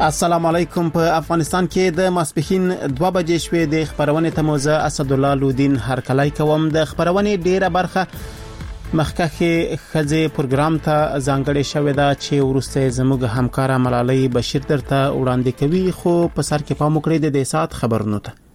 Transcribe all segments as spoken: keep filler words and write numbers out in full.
السلام علیکم. په افغانستان کې د ماسپښین دوه بجې شوې د خبرونې ته موزه اسدالله لودین هرکلی کوم. د خبرونې ډیره برخه مخکخه خزه پروګرام ته ځانګړې شوې ده چې ورسته زموږ همکار ملالۍ بشیر درته وړاندې کوي، خو په سر کې پام وکړئ د سات خبرونو ته.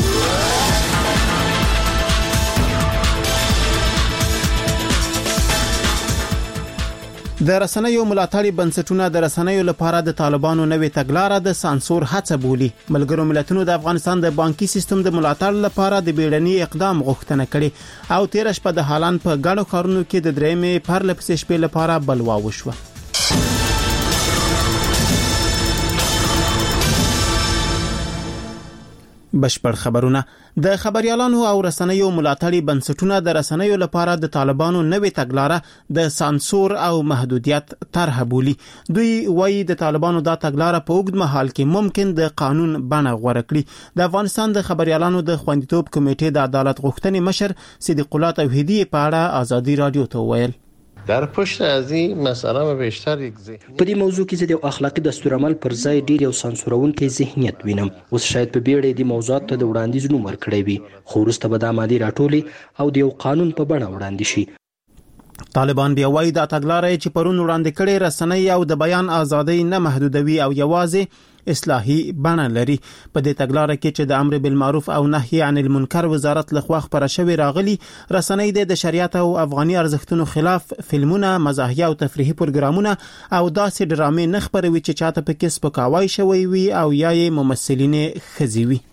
د رسنیو ملاتړي بنسټونه د رسنیو لپاره د طالبانو نوې تګلارې د سانسور هڅه بولي. ملګرو ملتونو د افغانستان د بانکي سیستم د ملاتړ لپاره د بیړني اقدام غوښتنه کړې او تیر شپه د هالند په ګڼو ښارونو کې د درېمې پرلپسې شپې لپاره بلوا وشوه. بشپړ خبرونه. د خبريالانو او رسنیو ملاتړي بنسټونه د رسنیو لپاره د طالبانو نوې تګلارې د سانسور او محدودیت طرح بولي. دوی وایي د طالبانو دا تګلارې په اوږد مهال کې ممکن د قانون بڼه غوړه کړي. د افغانستان د خبريالانو د خوندیتوب کمیټې د عدالت غوښتنې مشر صدیق الله توحیدی په اړه آزادي رادیو ته ویل. در پشت از این مسئله ما بیشتر یک ذهنیت په دې موضوع کې زه د اخلاقی دستورالعمل پر ځای ډیر یو سانسورونکي ذهنیت وینم. اوس شاید په بیړې د موضوعات ته د وړاندیز نوم ورکړی وي، خو وروسته به دا مادي راټولي او د یو قانون په بڼه وړاندې شي. طالبان بیا وایي دا تګلارې چې پرون وړاندې کړي رسنۍ او د بیان ازادي نه محدودوي او یوازې اصلاحي بڼه لري. په دې تګلارې کې چې د امر بالمعروف او نهي عن المنکر وزارت لخوا خبره شوې راغلي، رسنۍ د شریعت او افغاني ارزښتونو خلاف فلمونه، مزاحیه او تفریحي پروګرامونه او داسې ډرامې نه خبروي چې چاته پکې سپکاوی شوی وي او یا یې ممثلین خزي وي.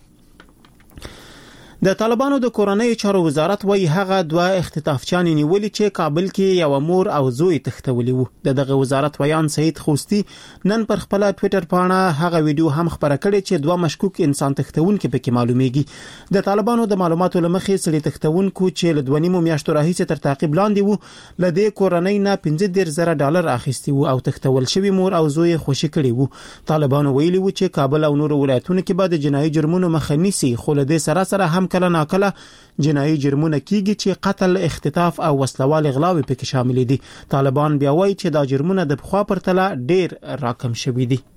د طالبانو د کورنۍ چارو وزارت وایي هغه دوه اختطافچیان نیولي چې کابل کې یو مور او زوی تښتولي وو. دغه وزارت ویان سید خوستی نن پر خپل ټوئیټر باندې هغه ویډیو هم خبره کړې چې دوه مشکوک انسان تښتونکو پکې معلومیږي. د طالبانو د معلوماتو لمخې سړي تښتونکو چې له دوه نیمو میاشتو راهیسې تر تعقیب لاندې وو له دې کورنۍ نه پنځه دېرش زره ډالر اخیستي وو او تښتول شوی مور او زوی خوشي کړي وو. طالبانو ویلي وو چې کابل او نور ولایتونو کې به د جنایي جرمونو مخه نیسي، خو له دې سره سره هم کله ناکله جنایي جرمونه کیږي چې قتل، اختطاف او وسلوال اغلاوي پکې شامل دي. طالبان بیا وایي چې دا جرمونه د پخوا پرتله ډیر راکم شوي دي.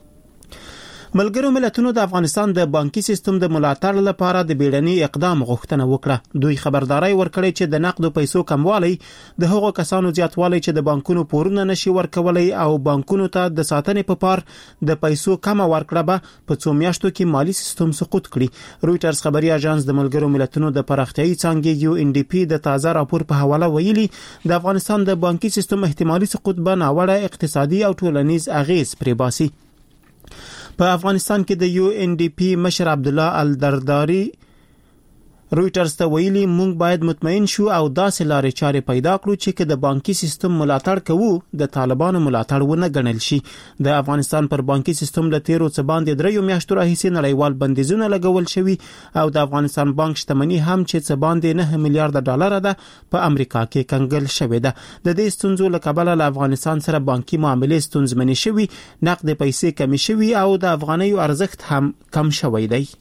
ملګرو ملتونو د افغانستان د بانکي سیستم د ملاتړ لپاره د بیړني اقدام غوښتنه وکړه. دوی خبرداري ورکړي چې د نقدو پیسو کموالی د هغو کسانو زیاتوالی چې د بانکونو پورونه نشي ورکولای او بانکونو ته د ساتنې په پار د پیسو کم ورکړه به په څو میاشتو کې مالی سیستم سقوط کړي. رويټرز خبري اژانس د ملګرو ملتونو د پراختیايي څانګې یو ان ډي پی د تازه راپور په حواله ویلي د افغانستان د بانکي سیستم احتمالي سقوط به ناوړه اقتصادي او ټولنیز اغیز پرې باسي. په افغانستان کې د یو ان ډي پی مشر عبد الله الدرداری رويټرز ته ویلي موږ باید مطمئن شو او داسې لارې چارې پیدا کړو چې د بانکي سیستم ملاتړ کوو د طالبانو ملاتړ ونه ګڼل شي. د افغانستان پر بانکي سیستم له تیرو څه باندې دریو میاشتو راهیسې نړیوال بندیزونه لګول شوي او د افغانستان بانک شتمنۍ هم چې څه باندې نه میلیارډ ډالر ده په امریکا کې کنګل شوې ده. د دې ستونزو له کبله له افغانستان سره بانکي معاملې ستونزمنې شوي، نقد پیسې کمې شوي او د افغانیو ارزښت هم کم شوی دی.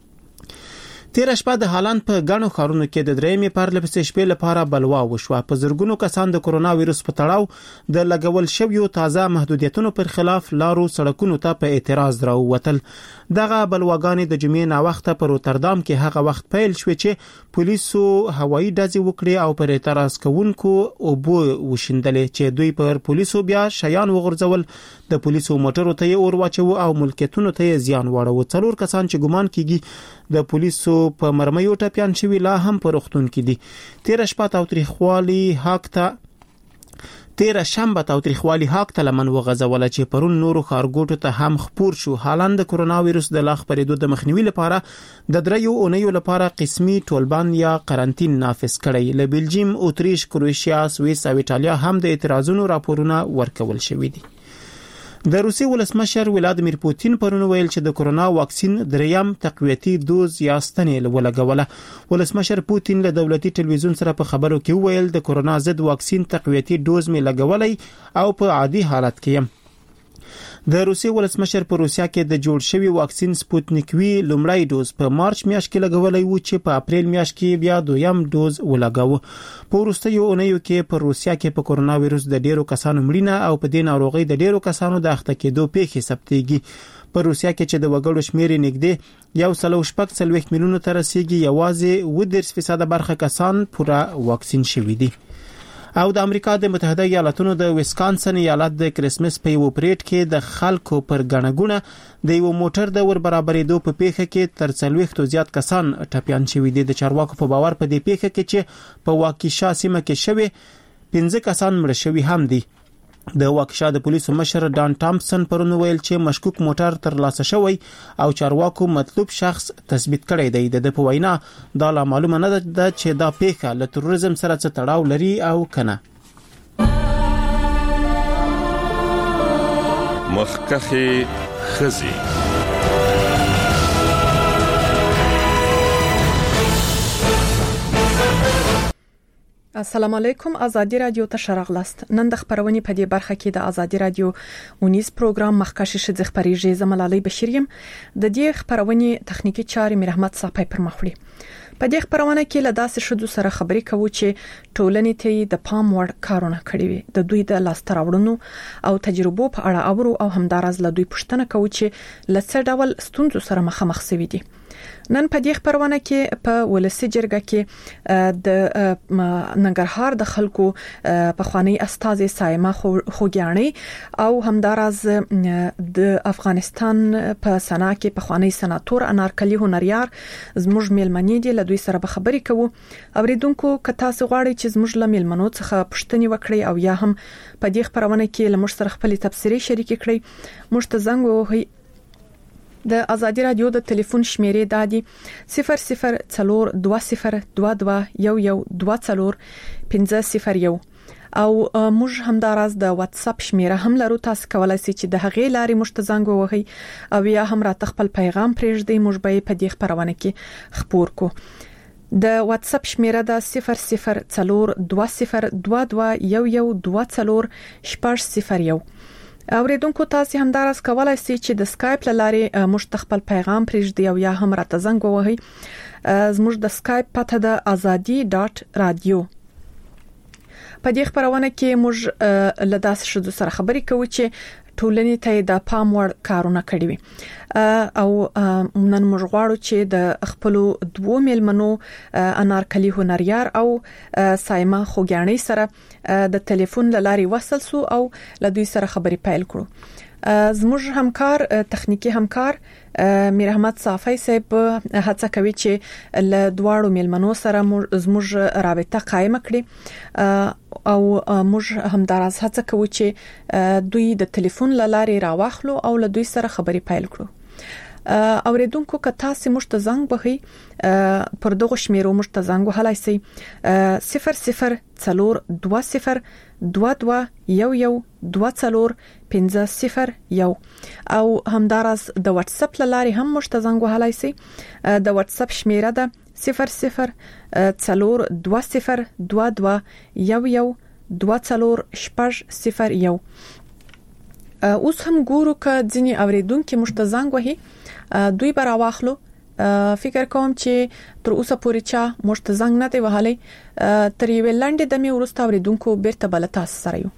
تیر شپه د هالند په ګڼو ښارونو کې د درېمې پرلپسې شپې لپاره بلوا وشوه. په زرګونو کسان د کرونا وایروس په تړاو د لګول شویو تازه محدودیتونو پر خلاف لارو سړکونو ته په اعتراض راووتل. دغه بلواګانې د جمعې نا وخته په روتردام کې هغه وخت پیل شوې چې پولیسو هوایي ډزې وکړې او پر اعتراض کوونکو اوبو وشیندلې چې دوی پر پولیسو بیا شیان وغورځول. د پولیسو موټرو ته اور واچو او ملکیتونو ته زیان واړو. څلور کسان چې ګمان کیږي د پولیسو په مرمیو ټپيان شوی لا هم په روغتون کې دي. تیر شپه تاوتریخوالي حق تیر شنبه تاوتریخوالي حق ته لمن وغځول چې پرون نورو خارګوټو ته هم خپور شو. هالند د کرونا وایروس د لاخ پرېدو د مخنیوي لپاره د دریو اونیو لپاره قسمي ټولبان یا قرنټین نافذ کړی. له بلجیم، اتریش، کروشیا، سویس او ایټالیا هم د اعتراضونو راپورونه ورکول شوي دي. د روسي ولسمشر ولادیمیر پوتین پرون ویل چې د کرونا واکسین دریم تقویتي دوز یا ستنې ولګوله. ولسمشر پوتین له دولتي ټلویزیون سره په خبرو کې ویل د کرونا ضد واکسین تقویتي دوز می لګولای او په عادي حالت کې یم. د روسیې ولسمشر په روسیا کې د جوړ شوی واکسین سپوتنیک وی لومړی ډوز په مارچ میاشت کې لګولای و چې په اپریل میاشت کې بیا دویم ډوز ولګاوه. په وروستیو اونیو کې په روسیا کې په کورونا وایروس د ډیرو کسانو مړینه او په دې ناروغي د ډیرو کسانو د اخته کېدو پیښې ثبتېږي. په روسیا کې چې د وګړو شمیر نږدې یو سلو شپږ څلوېښت میلیونو ته رسیدي، یوازې اووه دېرش فیصد برخه کسان پوره واکسین شوي دي. او د امریکا د متحده ایالاتونو د ویسکانسن ایالت د کریسمس په یو پریډ کې د خلکو پر غنګونه د یو موټر د ور برابرېدو په پیښه کې تر څلوېښت زیات کسان ټپيان شوي دي. د چارواکو په باور په دې پیښه کې چې په واکیشا سیمه کې شوی پنځه کسان مړ شوي هم دي. د واکیشا د پولیسو مشر ډان ټامپسن پرون ویل چې مشکوک موټر تر لاسه شوی او چارواکو مطلوب شخص تثبیت کړی دی. د په وینا دا لا معلومه نه ده چې دا پیښه له تروریزم سره څه تړاو لري او کنه. مخکخي خزي السلام علیکم. ازادي رادیو ته شرغلست. نن د خبرونې په دې برخه کې د ازادي رادیو اونیز پروګرام مخکشي شذ خبريږي زملالي بشریم. د دې خبرونې تخنیکی چارې مې رحمت صاحب پر مخولي. په دې خبرونه کې له داسې شذو سره خبرې کوو چې ټولنې ته د پام وړ کارونه کړی وي. د دوی د لاستراوړنو او تجربو په اړه اورو او همدارز له دوی پوښتنه کوو چې لڅ ډول ستونزو سره مخامخ شوي دي. نن په دې خبرونه کې په ولسی جرګه کې د ننګرهار د خلکو په خوانی استاد سایمه خوګیانی او همدارز د افغانستان په سنا کې په خوانی سناتور انارکلی هنریار زموږ میلمنې دي. له دوی سره به خبرې کوو. اوریدونکو که تاسو غواړئ چې زموږ له میلمنو څخه پوښتنې وکړئ او یا هم په دې خبرونه کې له موږ سره خپل تبصرې شریک کړئ، موږ ته زنګ ووهئ. د ازادي رادیو د ټلیفون شمیرې دادي صفر صفر څلور دوه صفر دوه دوه یو یو دوه څلور پنځه صفر یو او موږ همدارز د واتس اپ شمیره هم لرو. تاسو کولای شئ چې د هغې لارې موږ ته زنګ ووهئ او یا هم راته خپل پیغام پرېږدئ. موږ به په دې خبرونه کې خبر کو. د واتس اپ شمیره د صفر صفر څلور دوه صفر دوه دوه یو یو دوه څلور شپږ صفر یو. اوریدونکو تاسو همدارس کولای شئ چې د سکایپ لارې موږ خپل پیغام پرېږدئ او یا هم راته زنګ ووهئ. زموږ د سکایپ پته د ازادي ډاټ رادیو. په دې خبرونه کې موږ له داس شذو سره خبرې کوو چې ټولنې ته د پام وړ کارونه کړی وي او نن موږ غواړو چې د خپل دوه میلمنو انارکلی هنریار او سایمه خوګیانی سره د ټلیفون لارې وصل سو او له دوی سره خبرې پیل کړو. زموږ همکار تخنیکی همکار میر احمد صافی صاحب هڅه کوي چې له دواړو میلمنو سره زموږ رابطه قائم کړي او موږ همدارس هڅه کوو چې دوی د ټلیفون لارې راوخلو او له دوی سره خبرې پیل کړو. اوریدونکو که تاسو موږ ته زنګ وهئ پر دغه شمیرو موږ ته زنګ وهلای شئ صفر صفر څلور دوه صفر دوه دوه یو یو دوه څلور پنځه صفر یو او همدارس د واتس اپ لارې هم موږ ته زنګ وهلای شئ. د واتس اپ شمیره ده صفر صفر څلور دوه صفر دوه دوه یو یو دوه څلور شپږ صفر یو. اوس هم ګورو که ځینې اوریدونکو موږ ته زنګ وهي دوی به راواخلو. فکر کوم چې تر اوسه پورې چا موږ ته زنګ نه دی وهلی. تر یوې لنډې دمې وروسته اوریدونکو بیرته بل تاسو سره یو.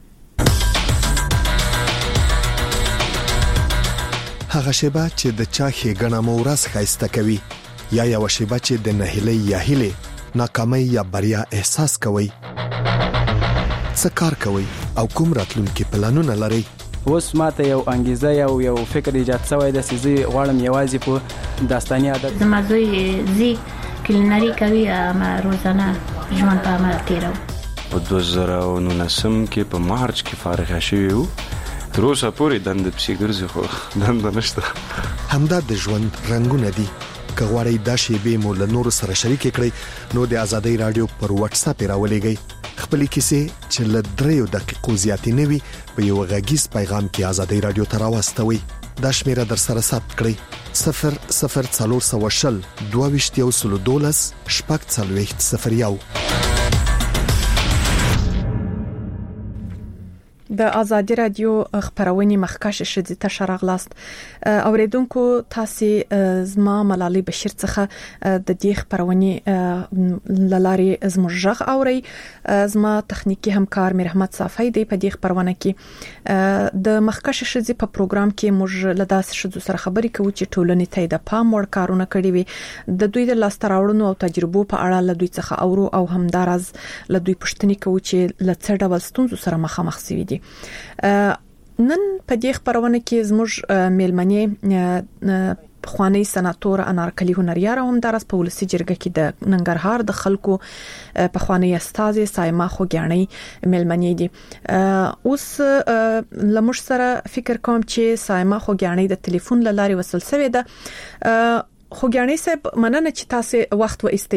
هغه شیبه چې د چا ښېګڼه مو ورځ ښایسته کوي یا یو شیبه چې د نهیلۍ یا هیلې ناکامۍ یا بریا احساس کوي. څه کار کوي او کوم راتلونکي پلانونه لري؟ اوس ماته یو انګیزه یو یو فکر ایجاد شوی د سيزي غواړم یوازې په داستاني عادت زما زوی زی کلینری کوي ما روزانه ژوند په عمل تیرو. په دوه زره او نولسم کې په مارچ کې فارغ شوی وو. تر اوسه پورې دند پسې ګرځي خو دند نشته. همدا د ژوند رنگونه دي. که غواړئ دا شیبې مو له نورو سره شریک کړئ نو د ازادي رادیو پر واتس اپ راولېږئ. خپل کیسې چې له دریو دقیقو زیاتې نه وي په یو غږیز پیغام کې ازادي رادیو ته راوستوي. دا شمیره در سره ثبت کړئ صفر صفر څلور سوه شل دوه ویشت یو سلو دولس شپږ څلوېښت صفر یو. د ازادي رادیو خبرونه مخکش شدي ته راغلاست اوریدونکو تاسو زما ملالي بشیر څخه د دې خبرونه لاري زموږ اوري زما تخنیکی همکار مرحمت صافی دی په دې خبرونه کې د مخکش شدي په پروګرام کې موږ لداس شدو سره خبرې کوو چې ټولنې ته د پام وړ کارونه کړي وي د دوی د لاستراوړنو او تجربو په اړه له دوی څخه اورو او همدارز له دوی پښتني کوو چې لڅ ډول ستونزو سره مخامخ شوي دي نن په دې خبرونه کې زموږ میلمنې خوانی سناتور انارکلی هنریار هم درس په ولسی جرګه کې د ننګرهار د خلکو په خوانی استاد سایما خوګیانی میلمنې دي اوس لمر سره فکر کوم چې سایما خوګیانی د ټلیفون لاري وصل شوی ده خوګیانی صاحب مننه چې تاسو وخت و ایستئ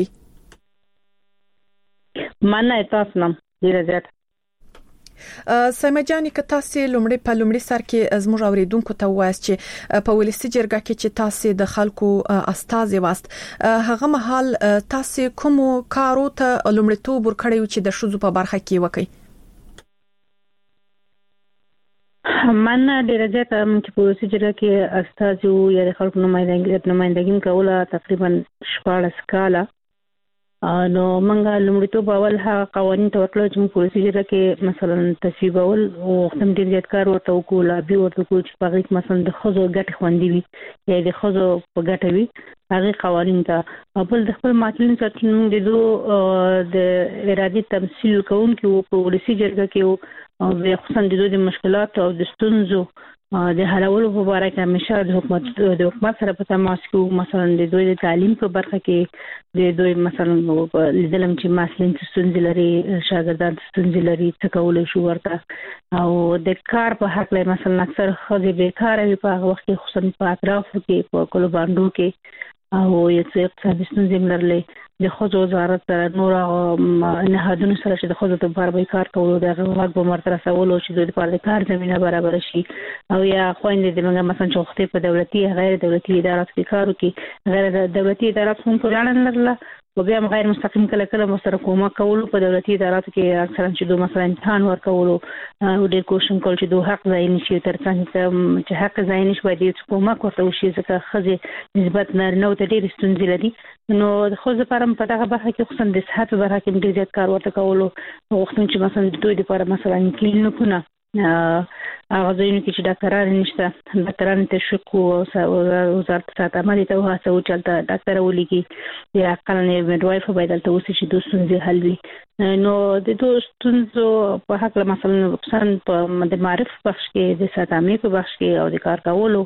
مننه تاسو نم ډیر زیات سمجاني که تاسو لومړی په لومړی سر کې زموږ اوریدونکو ته وایي چې په ولسی جرګه کې چې تاسو د خلکو استاد واست هغه مهال تاسو کوم کارو ته لومړیتوب ورکړی چې د شوزو په برخه کې وکړي من ډیر زیات چې په ولسی جرګه کې استاد یو یا د خلکو نمائندګي نمائندګي کوله تقریبا شپږ کاله نو منګه لومړیتوب اول هغه قوانين ته ورکړل چې په ولسی جرګه کې مثلا تصویب اول او ختم ډیر زیات کار ورته وکول ابي ورته وکول چې په غیږ مثلا د خزو ګټ خوندې وي یا د خزو په ګټه وي هغه قوانين ته خپل د خپل ماټلین سره د دوه د ارادي تمثيل کوونکو په ولسی جرګه کې او خصوصا د دوه مشکلات او د ستونزو د حلولو په اړه کې همیشه د حکومت د حکومت سره په تماس کې مثلا د دوی د تعلیم په برخه کې د دوی مثلا لیدلم چې مسلین ستونزې لري شاګردان ستونزې لري څه کولای شو ورته او د کار په حق له مثلا اکثر خځې بیکاره وي په هغه وخت کې خصوصا په اطرافو کې په کلو باندې کې او یو څه اقتصادي ستونزې لرلې د خځو وزارت سره نور نهادونو سره چې د خځو ته بار به کار کولو د غوښتنې په مرتبه سوالو چې د لپاره کار زمينه برابر شي او یا خويندې د موږ مثلا چوختي په دولتي غیر دولتي ادارات کې کار وکړي غیر دولتي ادارات هم په اړه لرله او بیا غیر مستقیم کله کله مستر کومه کول په دولتي اداراتو کې اکثرا چې دوه مثلا امتحان ورکول او د کوشن کول چې دوه حق ځای نشي ترڅنګ چې حق ځای نشي باید چې کومه کوته وشي ځکه خځې نسبت نارینه ته ډېر ستونزې لري نو د خو زپارم په دغه برخه کې خصوصا د صحت په برخه کې ډېر زیات کار ورته کولو وختونه چې مثلا د دوی لپاره مثلا کلینیکونه هغه ځینې کې چې ډاکټران نشته ډاکټران ته شکو او وزارت صحت عامه ته وهڅو چې د ډاکټر ولګي یا قانوني میډوایف باید ته اوسې چې د ستونزې حل وي نو د دوه ستونزو په حق مثلا مثلا په د معرف بخش کې د صحت عامه په بخش کې او د کار کولو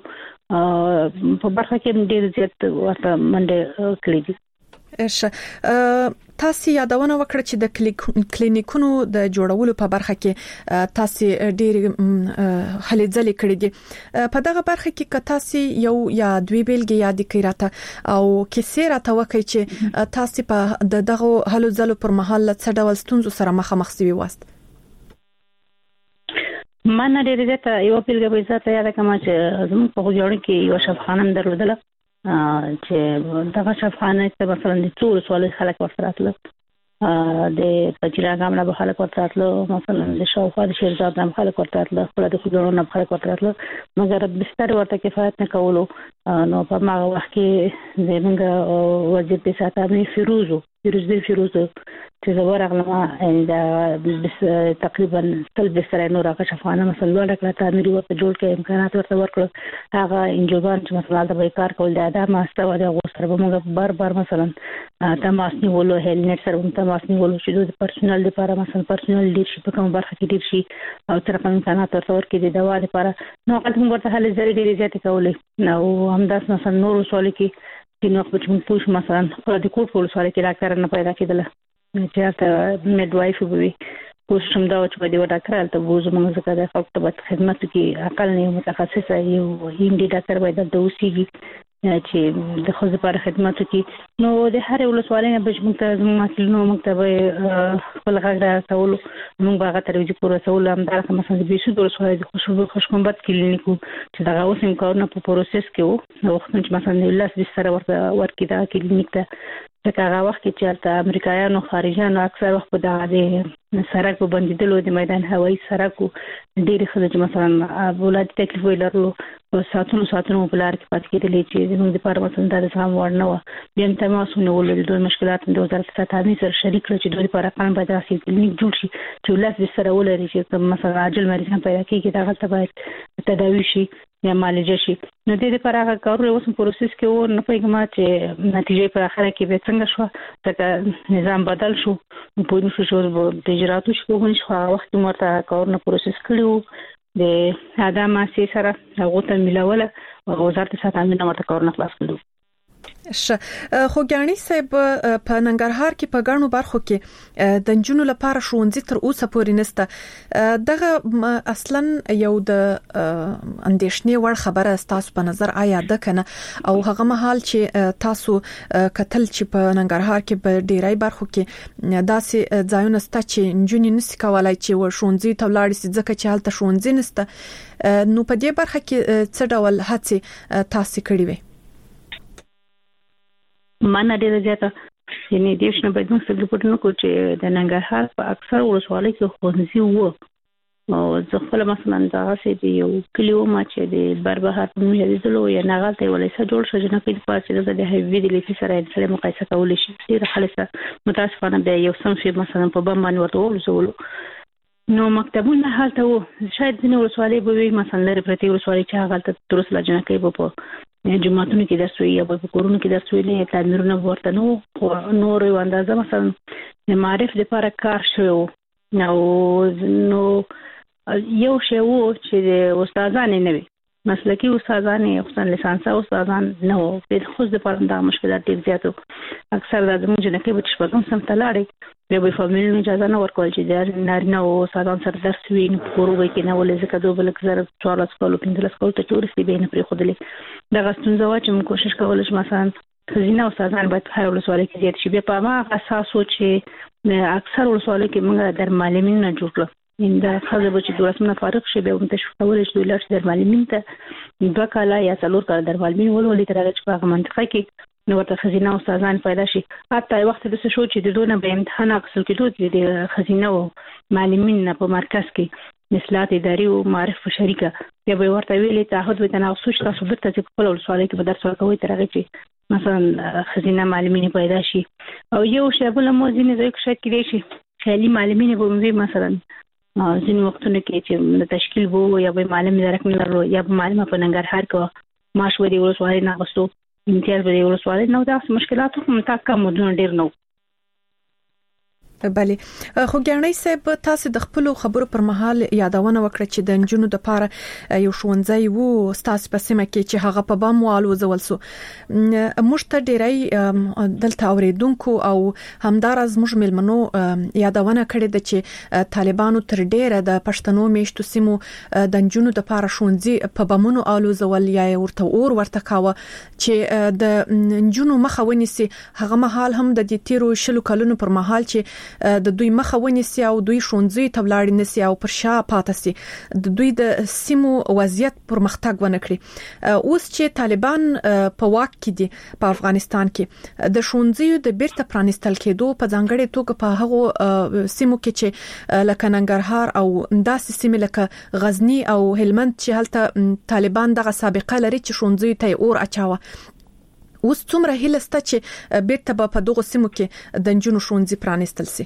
په برخه کې ډېر زیات ورته منډه کړې دي اش تاسو یادونه وکړه چې د کلینیکونو د جوړولو په برخه کې تاسو ډېر هلې ځلې کړې دي په دغه برخه کې که تاسو یو یا دوی بیلګې یاد کړئ راته او کیسه راته وکړئ چې تاسو په دغه هلو ځلو پر مهال څه ډول ستونزو سره مخامخ شوي واست من ډېر زیات یو بیلګه به زه ته یاد کوم چې زموږ په غوړ کې یو شفاخانه درلودله چې دغه شفاخانه ته مثلا د ټول سوال خلک ورته راتله د پچیرا ګامنا به خلک ورته راتله مثلا د شاوخوا د شیرزاد نام خلک ورته راتله خپل د خوګړو نه خلک ورته راتله مګر بستر ورته کفایت نه کولو نو په ما وخت کې د موږ وزیر د ساتنې فیروزو فیروز دی فیروزو چې زبر اغلما دا تقریبا تل بستر نور هغه شفاخانه مثلا ورکړه تعمیر ورته جوړ کړي امکانات ورته ورکړه هغه انجوبان چې مثلا د بیکار کول د ادم استو د غوستر به موږ بار بار مثلا تماس نیولو هیلنټ سره تماس نیولو چې د پرسونل لپاره مثلا پرسونل لیدرشپ په کوم برخه کې ډیر شي او تر کوم امکانات ورته ورکړي د دوا لپاره نو هغه موږ ورته هلې ځری ډیر زیات کولې نو همداس مثلا نور سوال کې چې نو په کوم پوښ مثلا په د کوټ په سوال کې ډاکټر نه پیدا کېدل چې تا میډوایف وي کوشش دا چې په دې ډاکټر ته وځو موږ ځکه د خپل په خدمت کې اقل نه متخصص یو هندي ډاکټر باید د اوسېږي چې د خو لپاره خدمت کې نو د هر یو سوالینه به موږ ته زموږ نو موږ ته خپل غږ راول موږ باغ ته ورځي پوره سوال هم دا مثلا د بیسو د سوال د خوشبو خوشکمبت کلینیکو چې دا اوس هم کارونه په پروسس کې وو نو وخت چې مثلا د لاس د سره ورته ورکې دا کلینیک ته ځکه هغه وخت کې چې د امریکایانو خارجيانو اکثر وخت په دغه سرک په بندیدلو د میدان هوایي سرکو ډېری خلک مثلا ولادي تکلیف ولرلو په ساتونو ساتونو په لار کې پاتې کېدلې چې موږ د پاره مثلا د ځام وړ نه و بیا تماسونه ولول د مشکلات د وزارت ساتنې سره شریک کړ چې دوی لپاره قانون باید راسي کلینیک جوړ شي چې لاس به سره ولري چې مثلا عاجل مریضان پیدا کیږي دا غلطه باید تداوي شي یا معالجه شي نو د دې لپاره هغه کارونه اوس په پروسس کې و نه پیغام چې نتیجه په اخر کې به څنګه شو ځکه نظام بدل شو په نو شو د اجراتو شو په وخت مرته کارونه پروسس کړو د ادم اساس سره هغه ته ملوله وزارت ساتنې نه مرته کارونه خلاص کړو ش خو ګانی صاحب په ننګرهار کې په ګڼو برخو کې د جنونو لپاره شونځي تر اوسه پورې نسته دغه اصلا یو د اندیشنې ور خبره تاسو په نظر آیا ده کنه او هغه مهال چې تاسو کتل چې په ننګرهار کې په ډیرای برخو کې داسې ځایونه سته چې جنونی نس کولای چې و شونځي تولاړي ځکه چې حالت شونځي نسته نو په دې برخه کې څه ډول هڅه تاسو کړی وي مانه ډیره زیاته یعنی دیش نه باید موږ څه ریپورت نکړو چې د ننګرهار په اکثر ولسوالۍ کې ښوونځي وو او زه خپل مثلا دا چې یو کلیو ما چې د بربهار په نوم یادېدلو یا نغالته ولایسه جوړ شو چې نه په پاتې د هیوی د لیفي سره د سره مقایسه کول شي ډیره خالصه متاسفانه به یو سم شي مثلا په بم باندې ورته ولزول نو مکتبونه حالته وو شاید ځینې ولسوالۍ به وي مثلا لري پرتی ولسوالۍ چې هغه ته درس لجنه کوي په جمعتونو کې درس وی یا په کورونو کې درس وی نه تعمیرونه ورته نو نور یو اندازه مثلا معرف لپاره کار شو نو نو یو شی وو چې استادان نه وي مسلکي استادان خصوصا لیسانس استادان نه وو په خو د پاره د مشکلات ډیر زیاتو اکثر د زموږ جنکه به شپږم سم تلاړي بیا به فامیل اجازه نه ورکول چې د نارینه او استادان سره درس وی نه کورو کې نه ولې ځکه دوه بل زر څوارلس کالو پنځلس کالو ته ټورستي به نه پرې خودلې دا غستون زوا چې موږ کوشش کولای شو مثلا خزینه استادان باید په هر ولسوالۍ کې زیات شي بیا په ما اساس و چې اکثر ولسوالۍ کې موږ در معلمین نه جوړ کړو ان دا خزه به چې دولسمه فارغ شي به موږ تشویق کولای شو لږ در معلمین ته دوه کاله یا څلور کاله در معلمین ولولې تر هغه چې په هغه منطقه کې نو ورته خزینه استادان پیدا شي حتی وخت د څه شو چې د دونه به امتحان اخیستل کېدو د خزینه او معلمین په مرکز کې اصلاحات اداري او معرف شریکه یا به ورته ویلې تعهد وي تنه اوسو چې تاسو درته چې خپل ولسوالۍ کې به درس ورکوي تر هغه چې مثلا خزینه معلمین پیدا شي او یو شی بل مو ځینې ځای کې شاید کېدای شي خالي معلمین به موږ مثلا ځینې وختونه کې چې د تشکیل وو یا به معلم درک نه لرو یا به معلم په ننګرهار کې ماش ودی ولسوالۍ نه غوښتو امتیاز به ولسوالۍ نو دا مشکلات هم تا کم مدون ډیر نو بله خو ګرنۍ صاحب تاسو د خپل خبرو پر مهال یادونه وکړه چې د انجونو د پاره یو شونځي وو تاسو په سیمه کې چې هغه په بام والو زول سو موږ ته ډیرای دلته اوریدونکو او همدارز موږ ملمنو یادونه کړې ده چې طالبانو تر ډیره د پښتنو میشتو سیمو د انجونو د پاره شونځي په بمونو الو زول یا ورته اور ورته کاوه چې د انجونو مخه ونیسي هغه مهال هم د دې تیرو شلو کلونو پر مهال چې د دوی مخه ونیسي او دوی شونځي تبلاړي نسی او پر شا پاتې سي د دوی د سیمو وضعیت پرمختګ ونه کړي اوس چې طالبان په واک کې دي په افغانستان کې د شونځي د بیرته پرانستل کېدو په ځانګړي توګه په هغه سیمو کې چې لکه ننګرهار او داسې سیمې لکه غزنی او هلمند چې هلته طالبان دغه سابقه لري چې شونځي ته اور اچاوه اوس څومره هیله سته چې بیرته به په دغه سیمو کې د نجونو ښوونځي پرانستل سي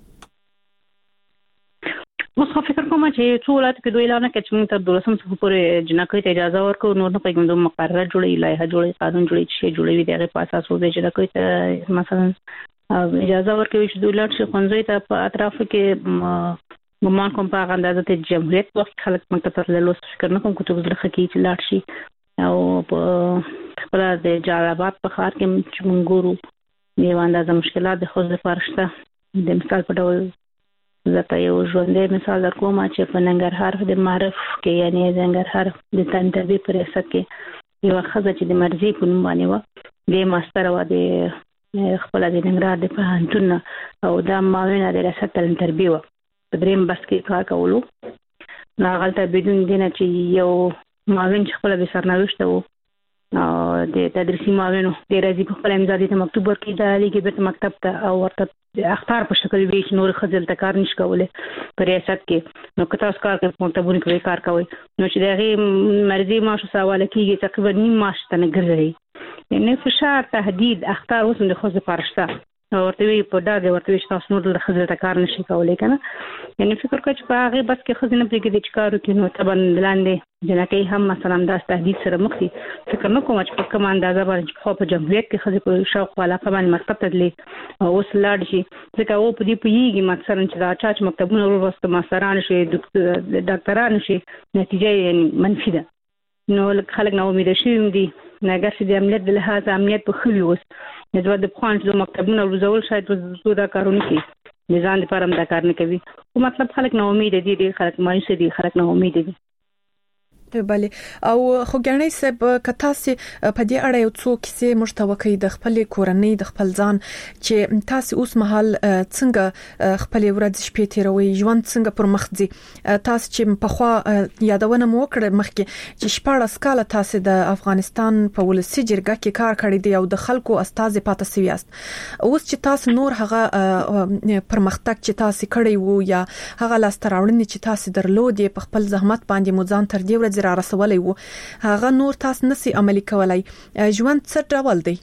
اوس خو فکر کوم چې ټول ولایت کې دوی اعلان کړي چې موږ تر دولسم څخه پورې جنکۍ ته اجازه ورکړو نور نه پیغام د مقرره جوړي لایحه جوړي قانون جوړي چې جوړوي دغه په اساس وځي چې جنکۍ ته مثلا اجازه ورکوي چې دوی لاړ شي ښوونځي ته په اطراف کې ګمان کوم په اندازه ته جمهوریت وخت خلک موږ ته ترلو فکر نه کوم کوم څه کې چې لاړ شي او په خپل د جلال آباد په ښار کې چې موږ ګورو یو اندازه مشکلات د خوځ لپاره شته د مثال په ډول زه یو ژوندې مثال درکوم چې په ننګرهار د معرف کې یعنی د ننګرهار د تنتبه پر اساس کې یو ښځه چې د مرزي په نوم باندې و د ماستر و د خپل د ننګرهار د پوهنتون او د معاون د ریاست تربیه و په دریم بس کې کار کولو نو هغه ته بدون دینه چې یو معاون چې خپل به سرنوشت وو د تدریسي معاونونو د راځي په خپل امضا دي ته مکتوب ورکړي د لیکي به مکتب ته او ورته اختار په شکل وی چې نور خزل ته کار نشي کولای په ریاست کې نو که تاسو کار کوي په مکتبونو کې کار کوي نو چې دغه مرزي معاش سوال کیږي تقریبا نیم معاش ته نه ګرځي یعنی فشار تهدید اختار اوس د خوځ پارشته ورته وی په دا د ورته وی تاسو نور د خزل ته کار نشي کولای کنه یعنی فکر کوم چې په هغه بس کې خزینه پرې کې د کارو کې نو تبن لاندې جنکې هم مثلا د تهدید سره مخ دي فکر نه کوم چې په کوم اندازه باندې خو په جمهوریت کې خزې په شوق والا کمان مکتب ته دي اوس لاړ شي ځکه او په دې پیږي مثلا چې دا چا مکتبونه ورسته ماستران شي ډاکټران شي نتیجه یعنی منفي ده نو خلک نو امید شي دي نګر چې د امنیت د لحاظ امنیت په خلی اوس نو د خوان چې مکتبونه ورزول شاید په دا کارونه کې نظام لپاره هم دا کار نه کوي او مطلب خلک نو امید دي دي خلک مایوس دي خلک نو امید دي بله او خو ګڼې سب کتاسي په دې اړه یو څو کیسې مشتوکې د خپل کورنۍ د خپل ځان چې تاسو اوس مهال څنګه خپل ورځ شپې تیروي ژوند څنګه پر مخ ځي تاسو چې په خوا یادونه مو کړې مخکې چې شپږ کاله تاسو د افغانستان په ولسی جرګه کې کار کړی دی او د خلکو استاد پاتې سوي است اوس چې تاسو نور هغه پرمختګ چې تاسو کړی وو یا هغه لاستراوړنې چې تاسو درلودې په خپل زحمت باندې مو ځان تر دې ورځې را رسولای وو هغه نور تاسو نسی عملي کولای ژوند څه ډول دی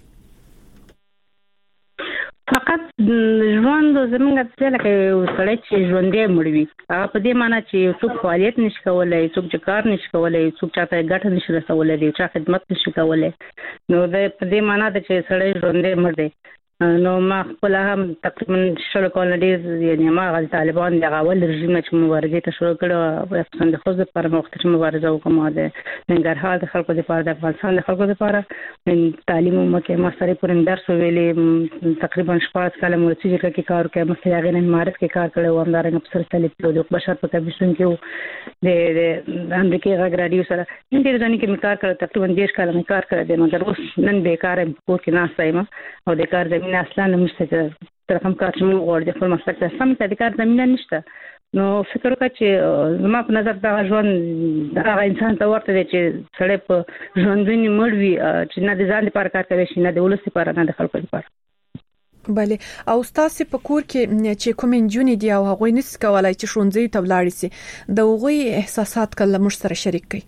فقط ژوند زمونږ څه لکه سړی چې ژوندې مړوي هغه په دې معنی چې څوک فعالیت نشي کولای څوک کار نشي کولای څوک چاته ګټه نشي رسولای دی چا خدمت نشي کولای نو د دې معنی د چې سړی ژوندې مړ دی نو ما خپل هم تقریبا شل کال ډیر یعنی ما غل طالبان د اول رژیم چې مبارزه ته شروع کړو په افغانستان د خوځ پر وخت چې مبارزه وکم د ننګرهار د خلکو لپاره د افغانستان د خلکو لپاره تعلیم مکه ما سره پرې درس ویلې تقریبا شپږ کال مو چې کې کار کوم مخکې هغه نه مارت کې کار کړو همدارنګه په سر طالب د بشر په کمیسیون کې د امریکای غږ رادیو سره نن دې ځانې کې کار کړو تقریبا ډیر کال مې کار کړی دی مګر اوس نن بیکار ام کور کې نه سایم او د کار زمينه اصلا نشته تر کوم کار چې موږ غواړو د خپل مسلک ته سم ته د کار زمينه نشته نو فکر وکړه چې زما په نظر دا ژوند هغه انسان ته ورته دی چې سړی په ژوندونی مړ وي چې نه د ځان لپاره کار کوي نه د ولس لپاره نه د خلکو لپاره بله او تاسو په کور کې چې کوم انجونی دی او هغه نس کولای چې شونځي ته ولاړ شي د هغه احساسات کله مش سره شریک کړئ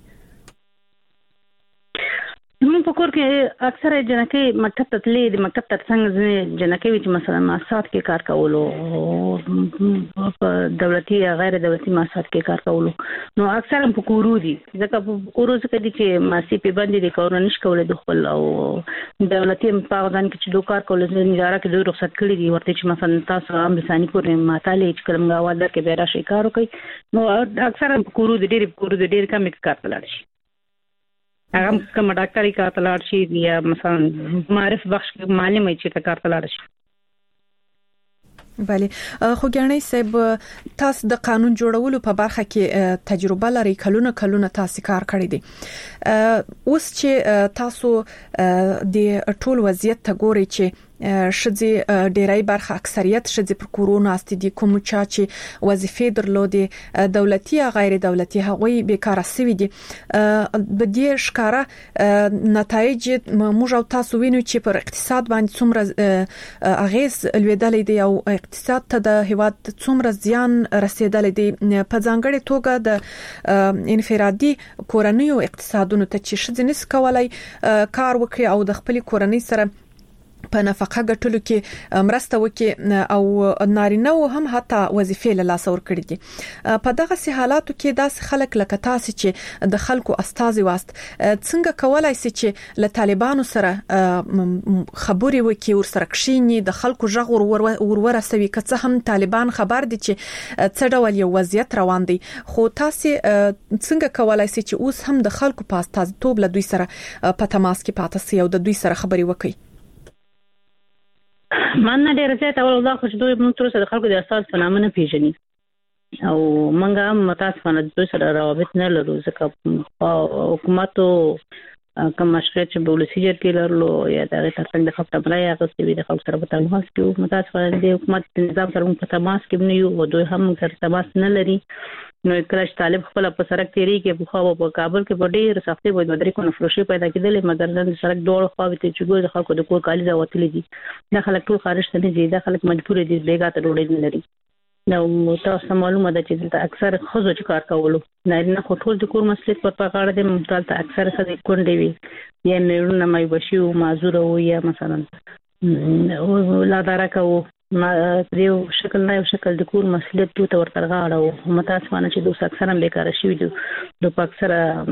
موږ په کور کې اکثره جنکې مکتب ته تللې د مکتب تر څنګ جنکې چې مثلا ماسات کې کار کولو په دولتي یا غیر دولتي ماسات کې کار کولو نو اکثره په کورو دي ځکه په کورو څخه دي چې ماسي په باندې د کارونه نش کولای د خپل او دولتي په ځان کې چې دوه کار کول نه نظاره کې دوه رخصت کړی دي ورته چې مثلا تاسو هم لساني کورې ماتاله چې کوم غواړي کې به راشي کار کوي نو اکثره په کورو دي ډېر په کورو دي ډېر کم کار کولای شي هغه کوم ډاکټري کار ته لاړ شي یا مثلا معرف بخش معلم چې ته کار ته لاړ شي بله خو ګڼې سب تاسو د قانون جوړولو په برخه کې تجربه لري کلونه کلونه تاسو کار کړی دي اوس چې تاسو د ټول وضعیت ته ګوري چې شذي ډیرای برخه اکثریت شذي پر کورونا است دي کوم چا چې وظیفې درلودي دولتي یا غیر دولتي هغوی بیکاره سوي دي د دې ښکارا نتایج موږ او تاسو وینو چې پر اقتصاد باندې څومره اغیز لویدلې دي او اقتصاد ته د هیواد څومره زیان رسیدلې دي په ځانګړي توګه د انفرادي کورنیو اقتصادونو ته چې شذي نس کولای کار وکړي او د خپل کورنۍ سره په نفقه ګټلو کې مرسته وکړي او نارینه او هم حتی وظیفې له لاس ورکړي دي په دغه سي حالاتو کې داس خلک لکه تاسو چې د خلکو استازي واست څنګه کولای سي چې له طالبانو سره خبري وکړي ور سره کښینی د خلکو ژغ ور ورسوي که هم طالبان خبر دي چې څه ډول یو وضعیت روان دي خو تاسو څنګه کولای سي چې اوس هم د خلکو په استازیتوب له دوی سره په تماس کې پاتې سي او د دوی سره خبري وکړي من نه ډیر زیات اول دا خو چې دوی موږ تر اوسه د خلکو د اساس په نامه نه پیژني او موږ هم متاسفانه د دوی سره روابط نه لرو ځکه حکومت کوم مشکل چې په ولسی جرګې لرلو یا د ترڅنګ د خپل بلای اغستې وي د خلکو سره په تماس کې متاسفانه د حکومت نظام سره په تماس کې نه یو او دوی هم سره تماس نه لري نو کله چې طالب خپل په سړک تیری کې په خو په کابل کې په ډېر سختي وې د درې کو نفروشي پیدا کېدلې مګر نن سړک ډول خو ته چې ګور خلکو د کور کالي دا وتلې دي دا خلک ټول خارج ته نه دي دا خلک مجبور دي بیګا ته ډوډۍ نه لري نو تاسو معلومه ده چې د اکثر خزو چې کار کولو نه نه خو ټول د کور مسلک پر پکاړه د ممتاز ته اکثر خزې کونډې وي یا نه مې بشي او معذور او یا مثلا لا درکو ما دیو شکل نه یو شکل د کور مسلک ته ورترغاړه او متاسفانه چې دوه اکثر هم بیکاره شي دي د اکثر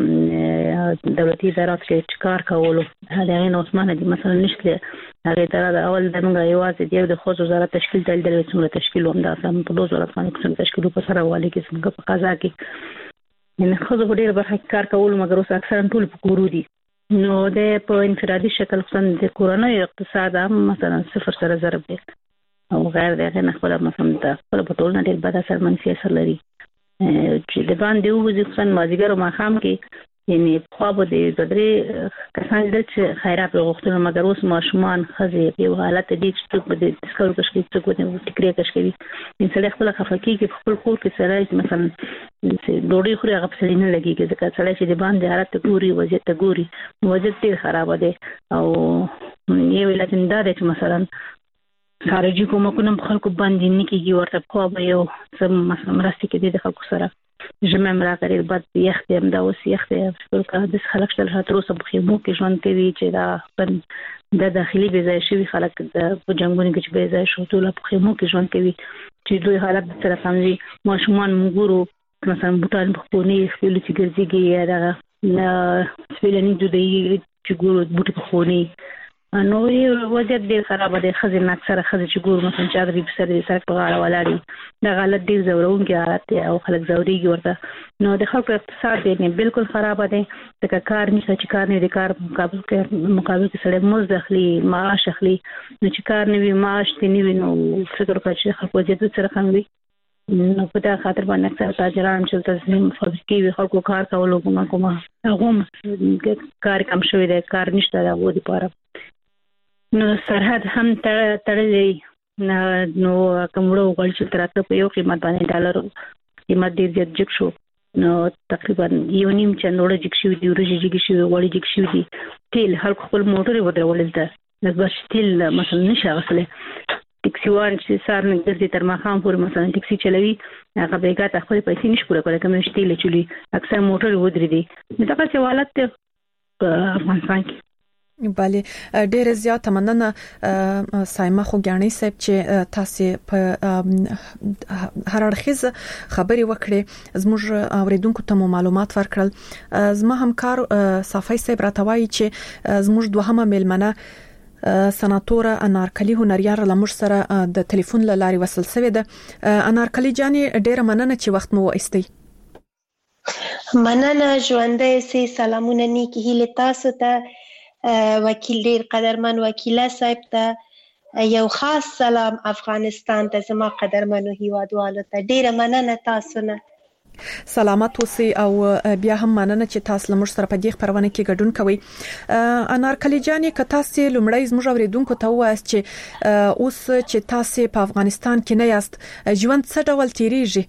دولتي ادارات کې کار کولو هغه نه عثمانه دي مثلا نشته هغه تر دا اول د موږ یوازې دی د خو وزارت تشکیل دل دل څومره تشکیل هم دا سم په دوه وزارت باندې کوم تشکیل په سره والي کې څنګه په قضا کې نه خو زه ډیر به کار کول مګر اوس اکثر ټول په کورو دي نو د په انفرادي شکل خصن د کورونو اقتصاد هم مثلا صفر سره ضرب دی او غیر دغه نه خپل مثلا د خپل په ټول نه ډیر بد اثر منفي اثر لري چې د باندې وځي خصن مازیګر او ماخام کې یعنی خو به د درې کسان د خیرات غوښتنه مګر اوس ماشومان خزې په حالت دي چې په دې سکرو کې چې څه کوي ټیکري کې کوي انسان خپل خفقي کې خپل کور کې سره مثلا ډوډۍ خوري هغه په سړی نه لګيږي ځکه سړی چې د باندې حالت ګوري وضعیت ګوري وضعیت ډیر خراب دی او یو لکه دا چې مثلا خارجي کومکونه خلکو باندې نه کیږي ورته خو به یو سم مثلا مرستې کې د خلکو سره جمع مرا کړی بعد یخت هم دا اوس یخت خپل کا د خلک تل هترو سب خیمو کې ژوند کوي چې دا د داخلي بيځای شوی خلک د جنگونو کې چې بيځای شو ټول په خیمو کې ژوند کوي چې دوی حالت سره سموي ماشومان موږ مثلا بوتان په خوني خپل چې ګرځيږي یا دا سپیلنی دوی چې ګورو بوت په خوني نو یو وضعیت ډیر خراب دی خزینه اکثر خزې چې ګور مثلا چې د بسر سره په غاړه ولاړی دا غلط ډیر زورون کې حالت دی او خلک زوريږي ورته نو د خلکو اقتصاد دی بالکل خراب دی د کار نشته چې کار نه دی کار مقابل کې مقابل کې سره مزد اخلي معاش اخلي نو چې کار نه وي معاش تی نه وي نو فکر وکړئ چې خلکو وضعیت سره خنوي نو په دا خاطر باندې اکثر تاجران چې تنظیم فابریکې وي خلکو کار کولو کومه کومه هغه کار کم شوی دی کار نشته دا و دي پاره نو سرحد هم تړلې نو کومړو غړ چې تراته په یو قیمت باندې ډالر قیمت ډیر زیات جګ شو نو تقریبا یو نیم چندوړه جګ شو دی ورجې جګ شو وړي جګ شو دی تل هر خپل موټر ودرول ده نو بس تل مثلا نشه غسله ټیکسي وان چې سار نه ګرځي تر ماخام پورې مثلا ټیکسي چلوي هغه بیګا ته خپل پیسې نشي پوره کولای کوم شتي لچولي اکثر موټر ودرې دي دا څه حالت په افغانستان کې بله ډېر زیات مننه سایمه خوګانی صاحب چې تاسو په هر اړخیز خبري وکړې زموږ اوریدونکو ته معلومات ورکړل زما همکار صافی صاحب راتوي چې زموږ دوهمه ملمنه سناتوره انارکلی هنریار لمر سره د ټلیفون لاري وصل شوې ده انارکلی جاني ډېر مننه چې وخت مو واستي مننه ژوندۍ سي سلامونه نیکی هیله تاسو ته وکیل ډیر قدرمن وکیله صاحب ته یو خاص سلام افغانستان ته زما قدرمنو هیوادوالو ته ډیر مننه تاسو نه سلامت اوسئ او بیا هم مننه چې تاسو لمر سره په دې خبرونه کې ګډون کوئ انارکلی جاني که تاسو لومړی زموږ اوریدونکو ته وایي چې اوس چې تاسو په افغانستان کې نه یاست ژوند څه ډول تیریږي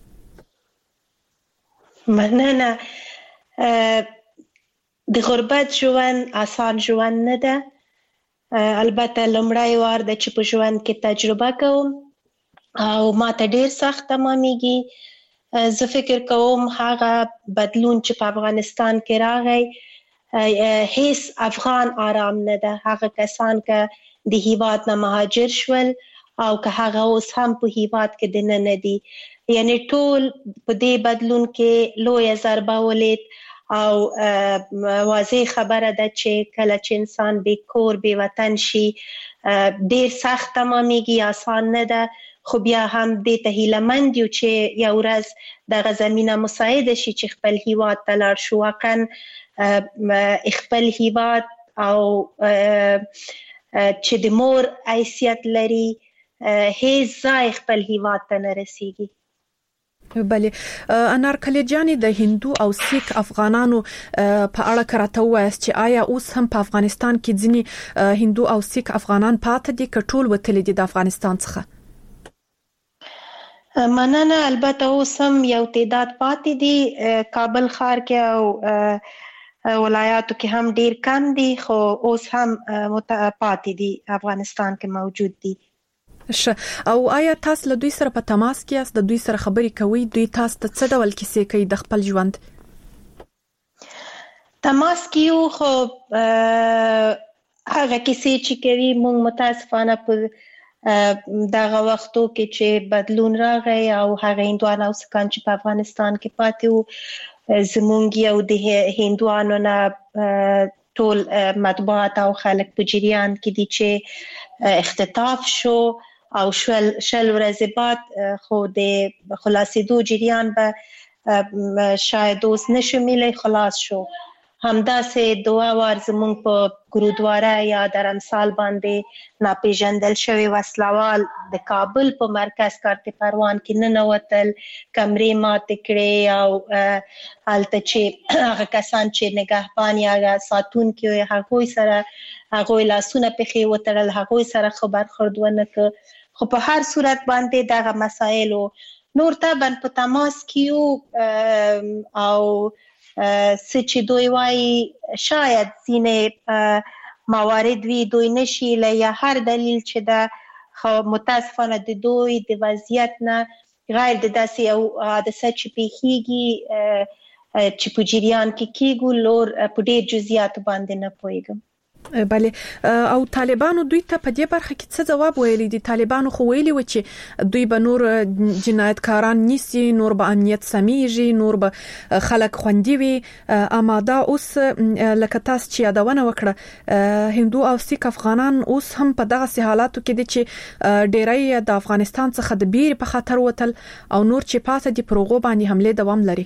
مننه د غربت ژوند آسان ژوند نه ده البته لومړی وار د چې په ژوند کې تجربه کوم او ما ته ډیر سخت تمامېږي زه فکر کوم هغه بدلون چې په افغانستان کې راغی هیڅ افغان آرام نه ده هغه کسان که د هیواد نه مهاجر شول او که هغه اوس هم په هیواد کې دننه دي یعنی ټول په دې بدلون کې لوی ضربه ولید او واضح خبره ده چې کله چې انسان بې کور بې وطن شي ډیر سخت تمامېږي آسان نه ده خو بیا هم دې ته هیلهمند یو چې یو ورځ دغه زمینه مساعده شي چې خپل هیواد ته لاړ شو واقعا خپل هیواد او چې د مور حیثیت لري هیڅ ځای خپل هیواد ته نه رسیږي بله انارکلی جاني د هندو او سیک افغانانو په اړه کراته وایي چې آیا اوس هم په افغانستان کې ځینی هندو او سیک افغانان پاتې دي کټول وتل دي د افغانستان څخه مننه. البته اوس هم یو تعداد پاتې دي کابل ښار کې او ولایاتو کې هم ډیر کم دي، خو اوس هم پاتې دي افغانستان کې موجود دي. ښه، او آیا تاسو له دوی سره په تماس کې یاست؟ د دوی سره خبرې کوئ؟ دوی تاسو ته څه ډول کیسې کوي د خپل ژوند؟ تماس کې یو، خو هغه کیسې چې کوي موږ متاسفانه په دغه وختو کې چې بدلون راغی او هغه هندوان او سکان چې په افغانستان کې پاتې وو، زمونږ یو د هندوانو نه ټول مطبوعات او خلک په جریان کې دي چې اختطاف شو او شل شل ورځې بعد خو د خلاصېدو جریان به شاید اوس نشو میلی، خلاص شو. همداسې دوه وار زمونږ په ګرودواره یا درمسال باندې ناپېژندل شوي وسلوال د کابل په مرکز کارت پروان کې ننوتل، کمرې ماتې کړې او هلته چې هغه کسان چې نگهبان یا ساتونکي وي هغوی سره هغوی لاسونه پښې وتړل، هغوی سره ښه برخورد ونه کړ. خو په هر صورت باندې دغه مسایلو نور طبعا په تماس کې یو او څه چې دوی وایي شاید ځینې موارد وي دوی نشي له یا هر دلیل چې ده، خو متاسفانه د دوی د وضعیت نه غیر د داسې یو حادثه چې پیښیږي چې په جریان کې کېږو لور په ډېر جزئیاتو باندې نه پوهېږم. بله، او طالبانو دوی ته په دې برخه کې څه ځواب ویلي دي؟ طالبانو خو ویلي و چې دوی به نور جنایتکاران نیسي، نور به امنیت سمیږي، نور به خلک خوندي وي. اما دا اوس لکه تاسو چې یادونه وکړه، هندو او سیک افغانان اوس هم په دغه حالاتو کې دي چې ډیری د افغانستان څخه د بیرې په خاطر وتل او نور چې پاتې دي پر هغو باندې حمله دوام لري.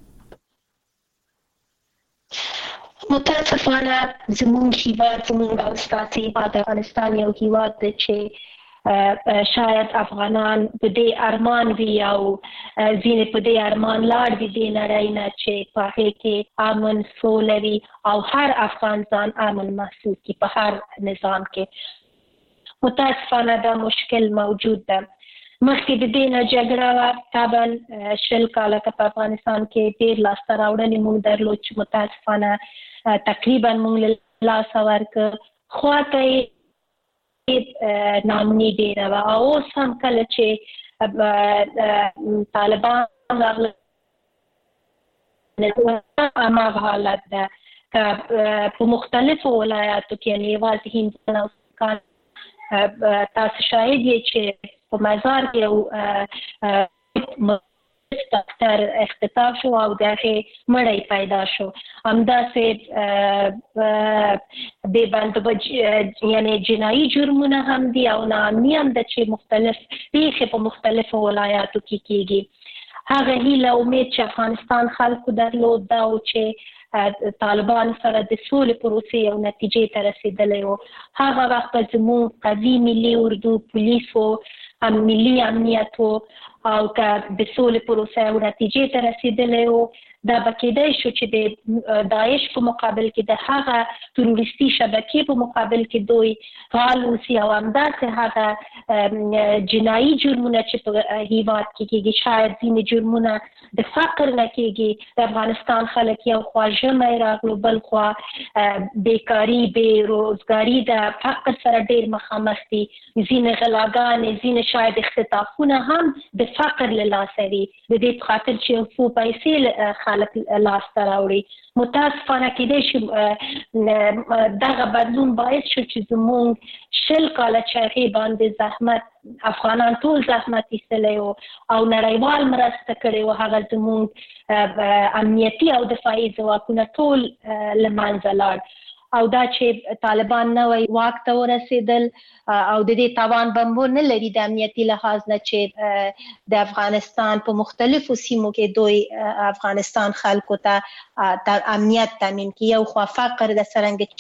متاسفانه زمونږ هیواد زمونږ او ستاسو هیواد افغانستان یو هیواد دی چې شاید افغانان په دې ارمان وي او ځینې په دې ارمان لاړ دي د نړۍ نه چې په هغې کې امن سوله وي او هر افغان ځان امن محسوس کړي په هر نظام کې. متاسفانه دا مشکل موجود ده. مخکې د دې نه جګړه وه، طبعا شل کاله که په افغانستان کې ډېر لاسته راوړنې موږ درلود چې متاسفانه تقریبا موږ له لاسه ورکړه، خواته یې ناامني ډېره وه. او اوس هم کله چې طالبان راغله هماغه حالت ده که په مختلفو ولایاتو کې، یعنې یوازې هندوستان او سکان تاسو شاهد یې چې په مزار کې یو ډاکټر اختطاف شو او د هغې مړی پیدا شو. همداسې د باندې یعنې جنایي جرمونه هم دي او ناامني هم ده چې مختلف پیښې په مختلفو ولایاتو کې کېږي. هغه هیله امید چې افغانستان خلکو درلود دا و چې طالبان سره د سولې پروسې او نتیجې ته رسېدلی و. هغه وخت به زموږ قوي ملي اردو، پولیسو، ملي امنیت او که د سولې پروسه او نتیجې ته رسېدلی و، دا به کېدای شو چې د داعش په مقابل کې د هغه تروریستي شبکې په مقابل کې دوی فعال اوسي او همداسې هغه جنایي جرمونه چې په هیواد کې کېږي، شاید ځینې جرمونه د فقر نه کېږي. د افغانستان خلک یو خوا ژمی راغلو، بل خوا بیکاري، بې روزګاري د فقر سره ډېر مخامخ دي. ځینې غلاګانې، ځینې شاید اختطافونه هم د فقر له لاسه وي، د دې په خاطر چې یو څو پیسې خلک لاسته راوړي. متاسفانه کېدای شي دغه بدلون باعث شو چې زموږ شل کاله چې هغې باندې زحمت افغانان ټول زحمت ایستلی و او نړیوال مرسته کړې وه، هغه زموږ امنیتي او دفاعي ځواکونه ټول له منځه لاړ. او دا چې طالبان نوی واک ته ورسېدل او د دې توان به نه لري د امنیتي لحاظ نه چې د افغانستان په مختلفو سیمو کې دوی افغانستان خلکو ته امنیت تامین کړي. یو خوا فقر د څرنګه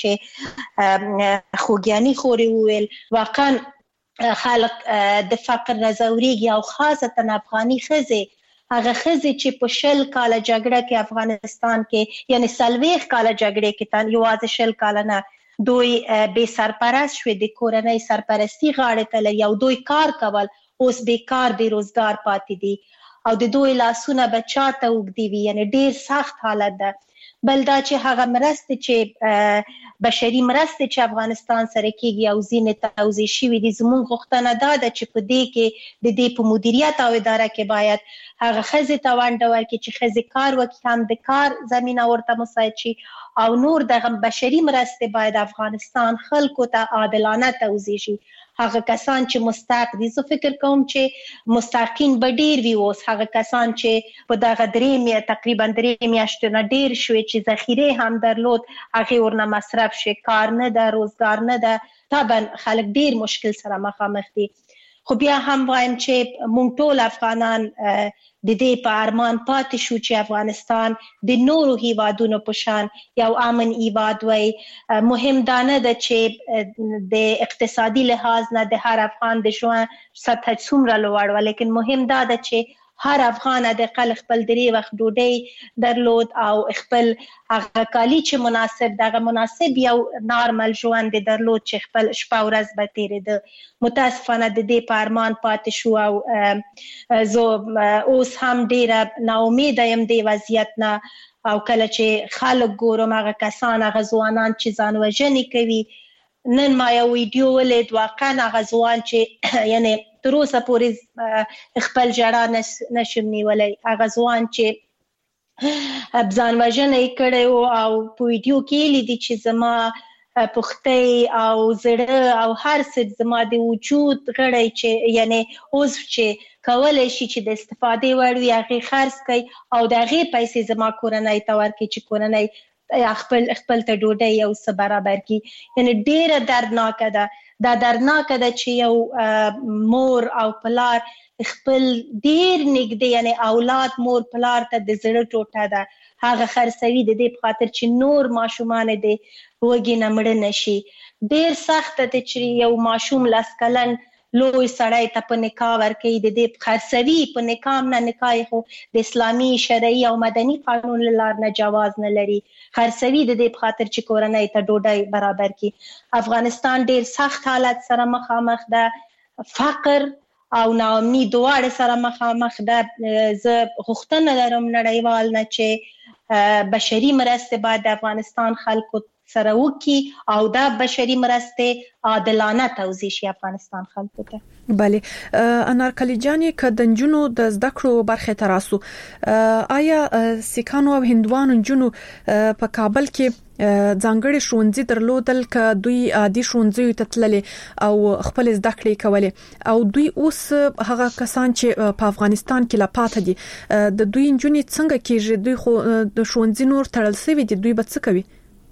چې خوږیاني خورې وویل، واقعا خلک د فقر نه ځورېږي او خاصتا افغاني ښځې، هغه ښځې چې په شل کاله جګړه کې افغانستان کې، یعنی څلوېښت کاله جګړې کې یوازې شل کاله نه، دوی بې سرپرست شوې، د کورنۍ سرپرستي غاړې ته لري او دوی کار کول اوس بیکار بیروزګار پاتې دي او د دوی لاسونه به چاته اوږدي وي، یعنی ډیر سخت حالت ده. بل دا چې هغه مرستې چې بشري مرستې چې افغانستان سره کېږي او ځینې توزیع شوي دي، زموږ غوښتنه دا ده چې په دې کې د دې په مدیریت او اداره کې باید هغه ښځې ته ونډه ورکړي چې ښځې کار وکړي، هم د کار زمینه ورته مساعد شي، او نور دغه بشري مرستې باید افغانستان خلکو ته عادلانه توزیع شي. هغه کسان چې مستحق دي، زه فکر کوم چې مستحقین به ډیر وي. اوس هغه کسان چې په دغه درې میا تقریبا درې میاشتو نه ډیر شوي چې ذخیره هم درلود، هغه ورنه مصرف شي، کار نه ده، روزګار نه ده، طبعا خلک ډیر مشکل سره مخامخ دي. خو بیا هم وایم چې مونږ ټول افغانان د دې په ارمان پاتې شو چې افغانستان د نورو هیوادونو په شان یو امن هیواد وي. مهم دا نه ده چې د اقتصادي لحاظ نه د هر افغان د ژوند سطح څومره لوړ وي، لیکن مهم دا ده چې هر افغان د خپل خپل درې وخت ډوډۍ درلود او خپل هغه کالی چې مناسب دغه مناسب یو نارمل ژوند درلود چې خپل شپه ورځ به تیرېده. متاسفانه د دې په ارمان پاتې شو او زه اوس هم ډیره ناامیده یم د وضعیت نه، او کله چې خلک ګورم هغه کسان هغه ځوانان چې ځان وژنې کوي. نن ما یو ویډیو ولید، واقعا هغه ځوان چې یعنی تر اوسه پورې خپل ژړا نشم نیولی، هغه ځوان چې ځان وژنه یې کړی و او په ویډیو کې لیدي چې زما پښتۍ او زړه او هر څه زما د وجود غړی چې یعنی عضو چې کولی شي چې د استفادې وړ وي هغې خرڅ کړي او د هغې پیسې زما کورنۍ ته ورکړي چې کورنۍ خپل خپل ته ډوډۍ یو څه برابر کړي. یعنی ډیره دردناکه ده. دا دردناکه ده چې یو مور او پلار خپل ډیر نږدې یعنی اولاد مور پلار ته د زړه ټوټه ده، هغه خرڅوي د دې په خاطر چې نور ماشومان دې وږي نه مړه نشي. ډیر سخته ده چې یو ماشوم لس کلن لوی سړی ته په نکاح ورکوي، د دې خرڅوي په نکاح نه. نکاح خو د اسلامي شرعي او مدني قانون له لارې نه جواز نه لري، خرڅوي د دې په خاطر چې کورنۍ ته ډوډۍ برابر کړي. افغانستان ډیر سخت حالت سره مخامخ ده، فقر او ناامني دواړه سره مخامخ ده. زه غوښتنه لرم نړیوال نه چې بشري مرستې باید د افغانستان خلکو سره وکړي او دا بشري مرستې عادلانه توزیع شي افغانستان خلکو ته. بله انارکلی جانی که د نجونو د زده کړو برخې ته راسو، آیا سیکانو او هندوانو نجونو په کابل کې ځانګړي ښوونځي درلودل که دوی عادي ښوونځیو ته تللي او خپل زده کړې کولې، او دوی اوس هغه کسان چې په افغانستان کې لا پاتې دي د دوی نجونې څنګه کېږي؟ دوی خو د ښوونځي نور تړل شوي دي، دوی به څه کوي؟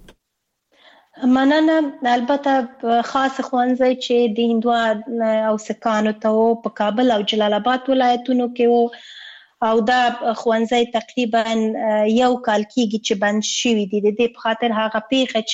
مننه. البته خاص ښوونځی چې د هندوانو او سکانو ته و په کابل او جلال آباد ولایتونو کې و، او دا ښوونځی تقریبا یو کال کېږي چې بند شوي دي. د دې په خاطر هغه پیښه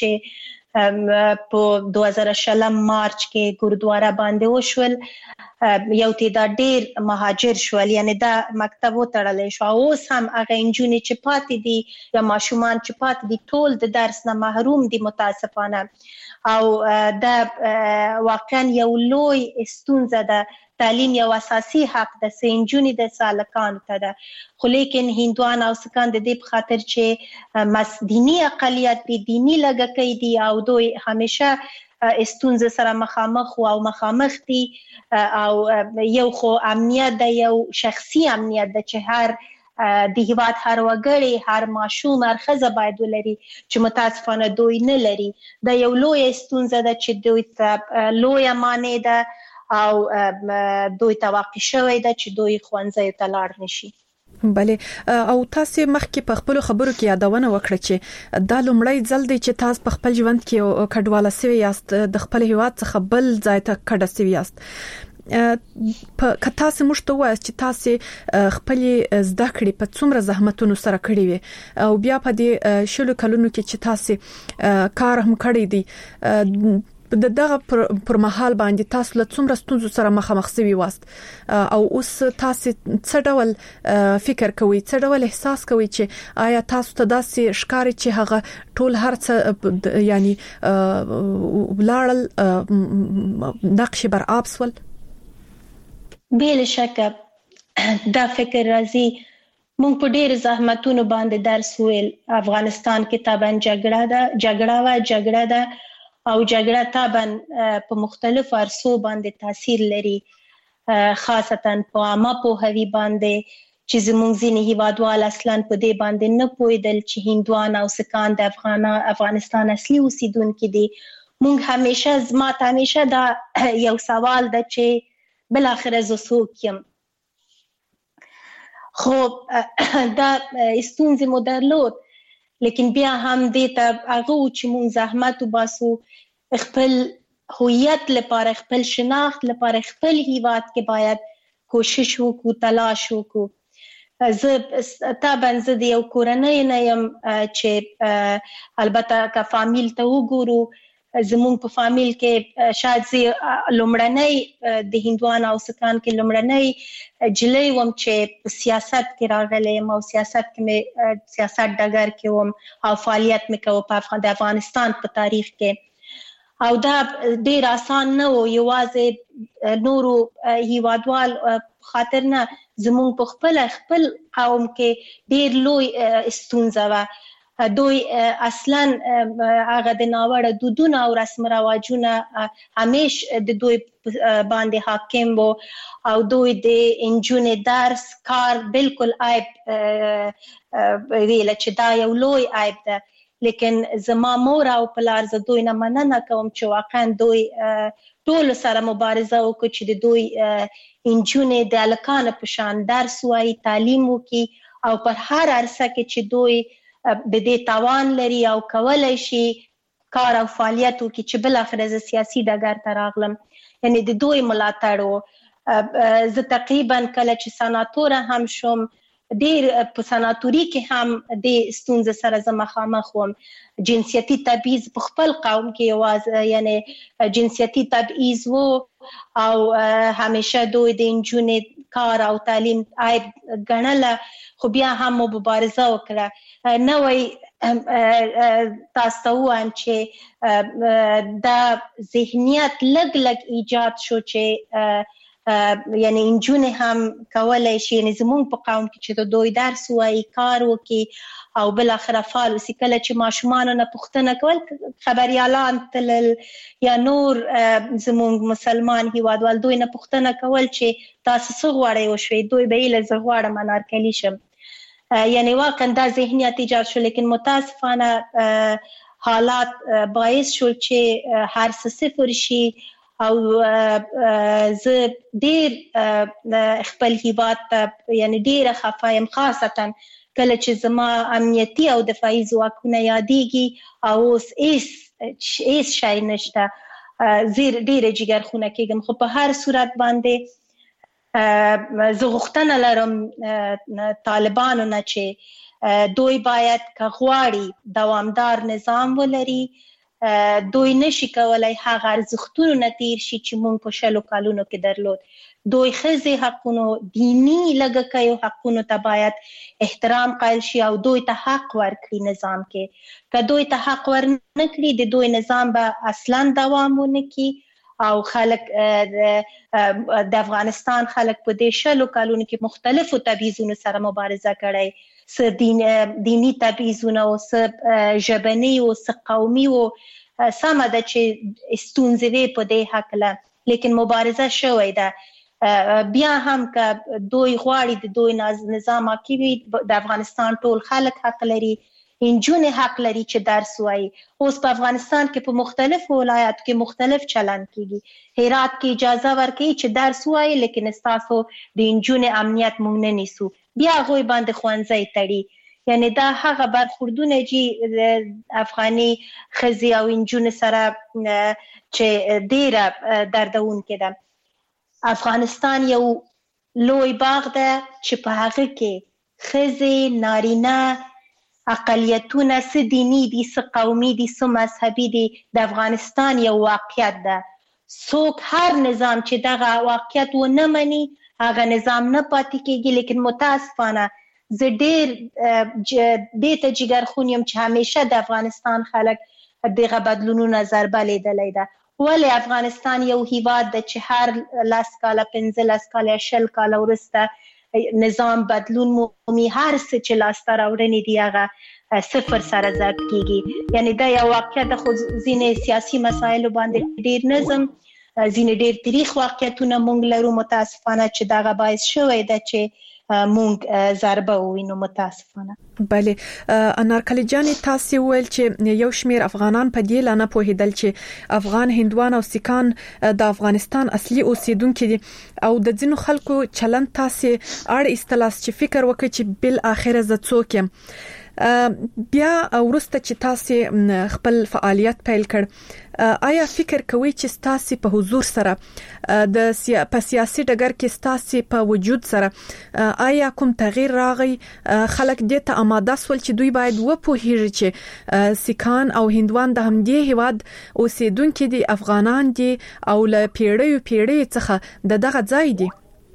چې په دوه زره شلم مارچ کې ګوردواره باندې وشول، یو تعداد ډیر مهاجر شول، یعنی دا مکتب وتړلی شو. اوس هم هغه نجونې چې پاتې دي یا ماشومان چې پاتې دي ټول د درس نه محروم دي متاسفانه، او دا واقعا یو لوی ستونزه ده. تعلیم یو اساسي حق ده، سه نجونې د سالکانو ته ده، خو لیکن هندوان او سکان د دې په خاطر چې دینی اقلیت دي، دینی لږکي دي او دوی همیشه استونزه سره مخامخ او مخامخ دي. او یو خو امنیت ده، یو شخصي امنیت ده چې هر د هیواد هر وګړی، هر ماشوم، هر ښځه باید ولري چې متاسفانه دوی نه لري. دا یو لوی استونزه ده چې دوی ته لوی مانع ده او دوی ته واقع شوی ده چې دوی ښوونځیو ته لاړ نشي. بله، او تاسو مخکې په خپل خبرو کې یادونه وکړه چې دا لومړی ځل دی چې تاسو په خپل ژوند کې کډواله سوي یاست، د خپل هیواد څخه بل ځای ته کډه سوي یاست. په کتا سه مشته وایي چې تاسو خپل زده کړې په څومره زحمتونو سره کړې وي او بیا په دې شلو کلونو کې چې تاسو کار هم کړی دی، د دغه پر مهال باندې تاسو له څومره ستونزو سره مخامخ شوي واست او اوس تاسو څه ډول فکر کوئ، څه ډول احساس کوئ چې آیا تاسو ته داسې ښکاري چې هغه ټول هر څه یعنی ولاړل نقش بر آب سول؟ بل شکه دا فکر راځي مونږ په ډېر زحمتونو باندې درس ویل. افغانستان کې طبعا جګړه ده جګړه وا جګړه ده او جګړه طبعا په مختلفو عرصو باندې تاثیر لري، خاصتا په عامه پوهاوي باندې چې زموږ ځینې هیوادوال اصلا په دې باندې نه پوهېدل چې هندوان او سکان د افغان افغانستان اصلي اوسیدونکي دي. مونږ همیشه زما ته همیشه دا یو سوال ده چې بالاخره زه څوک یم. خو دا ستونزې مو درلود، لیکن بیا هم دې ته هغه و چې مونږ زحمت وباسو خپل هویت لپاره، خپل شناخت لپاره، خپل هیواد کې باید کوشش وکړو، تلاش وکړو. زه طبعا زه د یو کورنۍ نه یم چې البته که فامیل ته وګورو زمونږ په فامیل کې شاید زه لومړنۍ د هندوان او سکان کې لومړنۍ جلۍ وم چې په سیاست کې راغلی یم او سیاست کې مې سیاست ډګر کې وم او فعالیت مې کوه په د افغانستان په تاریخ کې. او دا ډېر آسان نه و، یوازې نورو هیوادوال خاطر نه، زمونږ په خپل خپل قوم کې ډېر لوی ستونزه وه. دوی اصلا هغه د ناوړه دودونه او رسم رواجونه همیش د دوی باندې حاکم وو او دوی د انجونې درس کار بالکل عیب ویله چې دا یو لوی عیب ده. لیکن زما مور او پلار زه دوی نه مننه کوم چې واقعا دوی ټولو سره مبارزه وکړو چې د دوی انجونې د هلکانو په شان درس وایي، تعلیم وکړي او پر هر عرصه کې چې دوی د دې توان لري او کولی شي کار او فعالیت وکړي چې بالاخره زه سیاسي ډګر ته راغلم. یعنې د دوی ملاتړ و. زه تقریبا کله چې سناتوره هم شوم ډېر په سناتوري کې هم د ستونزې سره زه مخامخ وم. جنسیتي تبعیض په خپل قوم کې یوازې یعنې جنسیتي تبعیض و او همیشه دوی د نجونې کار او تعلیم عیب ګڼله، خو بیا هم مو مبارزه وکړه. نوی تاسو ته ووایم چې دا ذهنیت لږ لږ ایجاد شو چې یعنی انجونې هم کولی شي، یعنی زموږ په قوم کې چې دوی درس وایي، کار وکړي او بالاخره فعال اوسي. کله چې ماشومانو نه پوښتنه کول، خبریالان تلل یا نور زموږ مسلمان هیوادوال دوی نه پوښتنه کول چې تاسو څه غواړئ وشوئ، دوی به یې زه غواړم انارکلي شم. یعنی واقعا دا ذهنیت ایجاد شو، لیکن متاسفانه حالات باعث شو چې هر څه صفر شي او زه ډېر خپل هیواد ته یعنی ډېره خفه یم، خاصتا کله چې زما امنیتي او دفاعي ځواکونه یادېږي او اوس هېڅ شی نشته، زه ډېره جګرخونه کېږم. خو په هر صورت باندې زه غوښتنه لرم طالبانو نه چې دوی باید که غواړي دوامدار نظام ولري، دوی نشي کولای هغه ارزښتونو نه تیر شي چې مونږ په شلو کالونو کې درلود. دوی ښځې حقونو، دیني لږکیو حقونو ته باید احترام قایل شي او دوی ته حق ورکړي نظام کې. که دوی ته حق ورنه کړي د دوی نظام به اصلا دوام ونه کړي او خلک د افغانستان خلک په دې شلو کالونو کې مختلفو تبعیضونو سره مبارزه کړی، څه دیني تبعیضونه و، څه ژبني و، څه قومي و. سمه ده چې ستونزې وې په دې هکله، لیکن مبارزه شوې ده. بیا هم که دوی غواړي د دوی نظام حاکم وي، د افغانستان ټول خلک حق لري، انجونې حق لري چې درس وایي. اوس په افغانستان کې په مختلفو ولایاتو کې مختلف چلند کېږي. هرات کې اجازه ورکوي چې درس وایي، لیکن ستاسو د انجونې امنیت موږ نه نیسو، بیا هغوی باندې ښوونځی تړي. یعنی دا هغه برخوردونه چې افغاني ښځې او انجونې سره چې ډېره دردونکې ده. افغانستان یو لوی باغ ده چې په هغه کې ښځې، نارینه، اقلیتونه، څه دیني دي، څه قومي دي، څه مذهبي دي، د افغانستان یو واقعیت ده. څوک هر نظام چې دغه واقعیت ونه مني هغه نظام نه پاتې کېږي. لیکن متاسفانه زه ډېر دې ته جګرخون یم چې همیشه د افغانستان خلک دغه بدلونونه ضربه لیدلی ده. ولې افغانستان یو هیواد دی چې هر لس کاله پنځه لس کاله شل کاله وروسته نظام بدلون مومي، هر څه چې لاسته راوړنې دي هغه صفر سره ضرب کیږي. یعنی دا یو واقعیت خو ځینې سیاسي مسایلو باندې ډیر نظم، ځینې ډیر تاریخ واقعیتونه مونږ لرو متاسفانه چې دغه باعث شوی ده چې مونږ ضربه ووینو متاسفانه. بله انارکلي جانې تاسو ویل چې یو شمیر افغانان په دې لانه پوهیدل چې افغان هندوان او سیکان د افغانستان اصلي اوسیدونکو دي او د ځینو خلکو چلند تاسو اړ استلاس چې فکر وکړي چې بل اخر ز څوک یم. بیا ورسته چې تاسو خپل فعالیت پیل کړ، آیا فکر کوئ چې تاسو په حضور سره د په سیاسي ډګر کې تاسو په وجود سره آیا کوم تغییر راغی؟ خلک دې ته آماده سول چې دوی باید وپوهیږي چې سیکان او هندوان د همدې هیواد اوسیدونکو دي، افغانان دي او له پیړیو پیړیو څخه د دغه ځای دي؟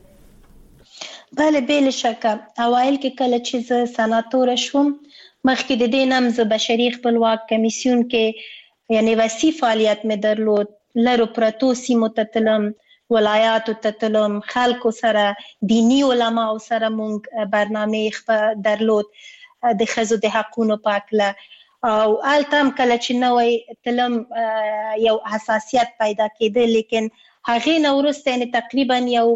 بله بله شکه. اوایل کې کله چې زه سناتوره شوم، مخکې د دې نم زه بشري خپلواک کمیسیون کې یعنی وسیع فعالیت مې درلود، لرو پرتو سیمو ته تلم، ولایاتو ته تلم، خلکو سره، دینی علماو سره مونږ برنامه درلود د ښځو د حقونو په هکله، او هلته هم کله چې نوی تلم یو حساسیت پیدا کېده، لیکن هغې نه وروسته یعنې تقریبا یو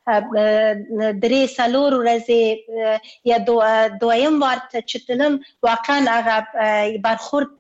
درې څلور ورځې یا دویم وار چې تلم واقعا هغه برخورد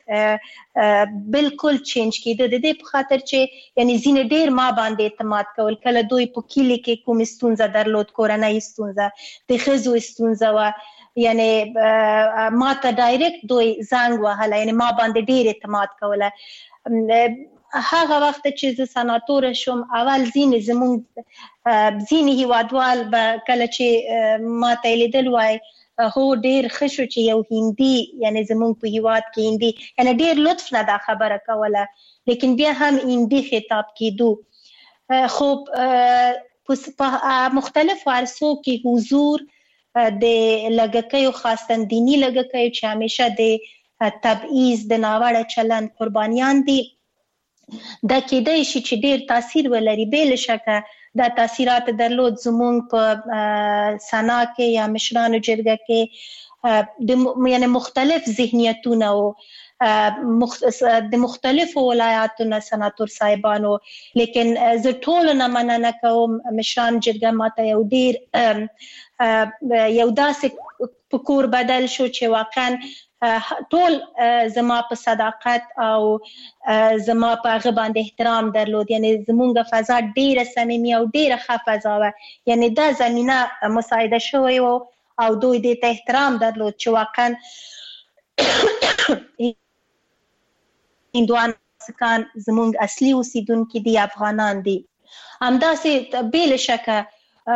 بالکل چینج کېده، د دې په خاطر چې یعنی ځینې ډېر ما باندې اعتماد کول. کله دوی په کلي کې کوم ستونزه درلود، کورنۍ ستونزه، د ښځو ستونزه وه، یعنی ما ته ډایرکټ دوی زنګ وهله، یعنی ما باندې ډېر اعتماد کوله. هغه وخت چې زه سناتوره شوم، اول ځینې زمونږ ځینې هیوادوال به کله چې ما ته یې لیدل وای هو ډېر ښه شو چې یو هندي یعنی زمونږ په هیواد کې هندي، یعنی ډېر لطف نه دا خبره کوله، لیکن بیا هم هندي خطاب کېدو. خو په مختلفو عرصو کې حضور د لږکیو، خاصتاً دیني لږکیو چې همیشه د تبعیض د ناوړه چلند قربانیان دي، دا کېدای شي چې ډېر تاثیر ولري. بې شکه دا تاثیرات درلود زمونږ په سنا کې یا مشرانو جرګه کې، د یعنی مختلف ذهنیتونه او د مختلفو ولایاتو نه سناتور صاحبانو، لیکن زه ټولو نه مننه کوم. مشران جرګه ماته یو ډېر یو داسې په کور بدل شو چې واقعا ټول زما په صداقت او زما په هغه باندې احترام درلود، یعنی زمونږ فضا ډیره صمیمي او ډیره ښه فضا وه، یعنی دا زمینه مساعده شوی و او دوی دې ته احترام درلود چې واقعا هندوان سکان زمونږ اصلي اوسیدونکي دي، افغانان دي. همداسې بې له شکه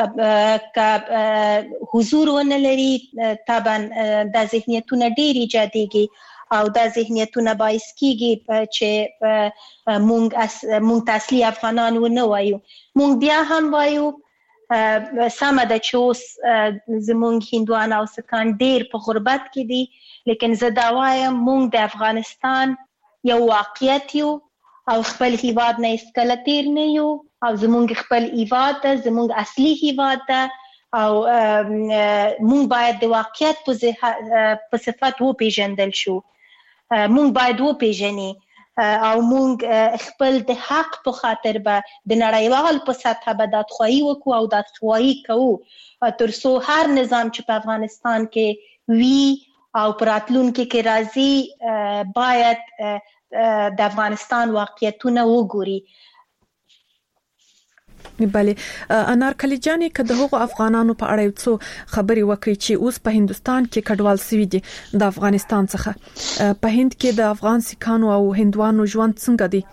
که حضور ونه لري طبعا دا ذهنیتونه ډېر ایجادېږي او دا ذهنیتونه باعث کېږي چې مونږ ته اصلي افغانان ونه وایو. مونږ بیا هم وایو سمه ده چې اوس زمونږ هندوان او سکان ډېر په غربت کې دي، لیکن زه دا وایم مونږ د افغانستان یو واقعیت یو او خپل هیواد نه هیڅکله تیر نه یو، او زمونږ خپل هیواد ده، زمونږ اصلي هیواد ده، او مونږ باید د واقعیت په صفت وپیژندل شو، مونږ باید وپیژني او مونږ خپل د حق په خاطر به د نړیوال په سطحه به دادخواهي وکړو او دادخواهي کوو تر څو هر نظام چې په افغانستان کې وي او په راتلونکي کې راځي باید د افغانستان واقعیتونه وګوري. بله انارکلي جانې که د هغو افغانانو په اړه یو څو خبرې وکړي چې اوس په هندوستان کې کډوال سوي دي د افغانستان څخه، په هند کې د افغان سیکانو او هندوانو ژوند څنګه دی؟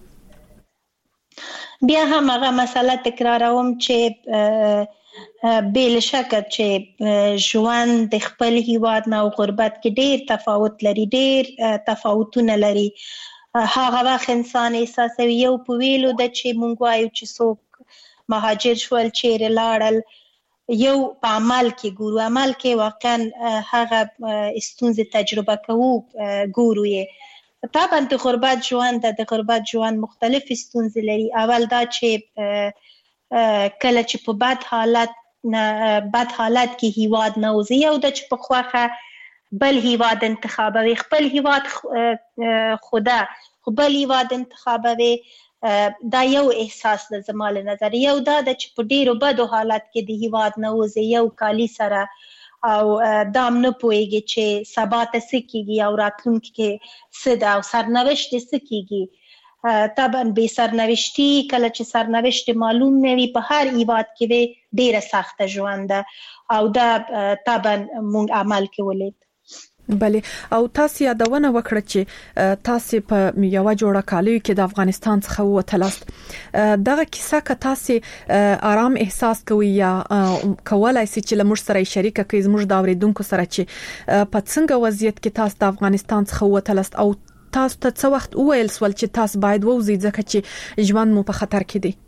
بیا هم هغه مسله تکراروم چې بې له شکه چې ژوند د خپل هیواد نه او غربت کې ډېر تفاوت لري، ډېر تفاوتونه لري. هغه وخت انسان احساسوي یو په ویلو ده چې مونږ وایو چې څوک مهاجر شول چیرې لاړل، یو په عمل کې ګورو، عمل کې واقعا هغه ستونزې تجربه کوو ګورو یې. طبعا د غربت ژوند د غربت ژوند مختلف ستونزې لري. اول دا چې کله چې په بد حالت بد حالت کې هیواد نه وځي، یو د چې په خوخه بل هیواد انتخابوي، خپل هیواد خوده خو بل هیواد انتخابوي، دا یو احساس د زما له نظر. یو دا د چې په ډیرو بدو حالت کې د هیواد نه وځي، یو کالی سره او دام نه پوهیږي چې سبا ته څه کیږي او راتلونکي کې څه ده او سرنوشت څه کیږي. طبعا بې سرنوشتي کله چې سرنوشت معلوم نه وي په هر هیواد کې ډیره سخته ژوند ده او دا طبعا مونږ عمل کې ولید. بله، او تاسو یادونه وکړه چې تاسو په یو جوړه کالیو کې د افغانستان څخه وتلاست. دغه کیسه که تاسو آرام احساس کوئ یا کولای شئ چې لمر سره شریک کړئ زموږ د اوریدونکو سره چې په څنګه وضعیت کې تاسو د افغانستان څخه وتلاست او تاسو ته څه وخت وویل سول چې تاسو باید ووځئ ځکه چې ژوند مو په خطر کې دی؟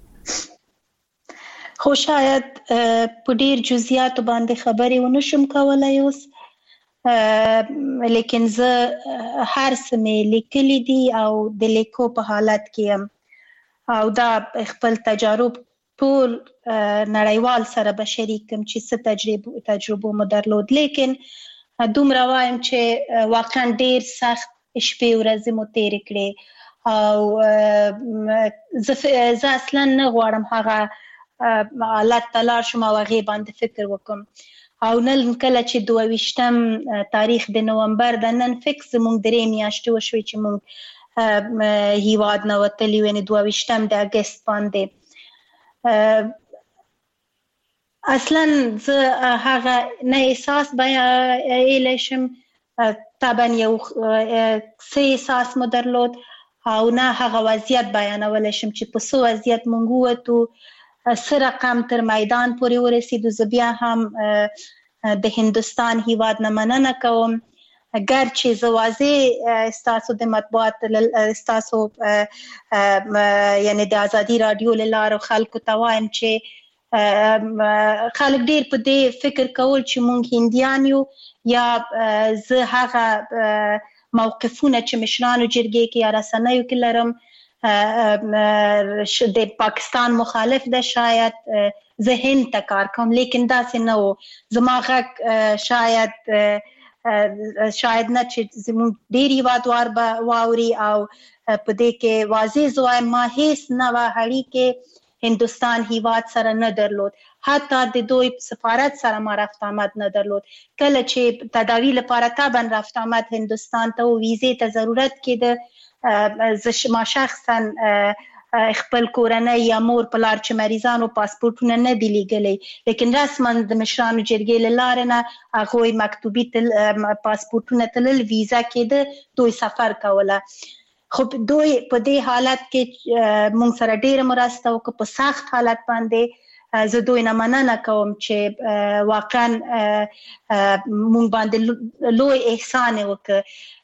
خو شاید په ډیر جزئیاتو باندې خبرې ونشم کولای اوس، لیکن زه هر څه مې لیکلي دي او د لیکو په حالت کې یم او دا خپل تجارب ټول نړیوال سره به شریکم چې څه تجربه تجربه مو درلود. لیکن دومره وایم چې واقعا ډیر سخت شپې ورځې مو تېرې کړې او زه اصلا نه غواړم هغه حالت ته لاړ شم او هغې باندې فکر وکړم. او نن کله چې دوه ویشتم تاریخ د نومبر د نن فکس زموږ درې میاشتې وشوې چې موږ هیواد نه وتلي یو، یعنې دوه ویشتم د اګست باندې. اصلا زه هغه نه احساس بیانولی شم، طبعا یو څه احساس مو درلود او نه هغه وضعیت بیانولی شم چې په څه وضعیت موږ ووتو، څه رقم تر میدان پورې ورسېدو. زه بیا هم د هندوستان هیواد نه مننه کوم، ګرچې زه واضح ستاسو د مطبوعات ستاسو یعنې د ازادي راډیو له لارې خلکو ته وایم چې خلک ډېر په دې فکر کول چې موږ هندیان یو یا زه هغه موقفونه چې مشرانو جرګې کې یا رسنیو کې لرم د پاکستان مخالف ده، شاید زه هند ته کار کوم، لیکن داسې نه و. زما غږ شاید شاید نه چې زموږ ډېر هیوادوال به واوري او په دې کې واضح زه وایم ما هیڅ نوه اړیکې هندوستان هیواد سره نه درلود، حتی د دوی سفارت سره ما رفت آمد نه درلود. کله چې تداوی لپاره طبعا رفت آمد هندوستان ته و ویزې ته ضرورت کېده، زه ما شخصا خپل کورنۍ یا مور پلار چې مریضانو پاسپورټونه نه دي لیږلي، لیکن رسما د مشرانو جرګې له لارې نه هغوی مکتوبي پاسپورټونه تلل، ویزا کېده، دوی سفر کوله. خو دوی په دې حالت کې مونږ سره ډېره مرسته وکړه په سخت حالت باندې. زه دوی نه مننه کوم چې واقعا مونږ باندې لوی احسان یې وکړه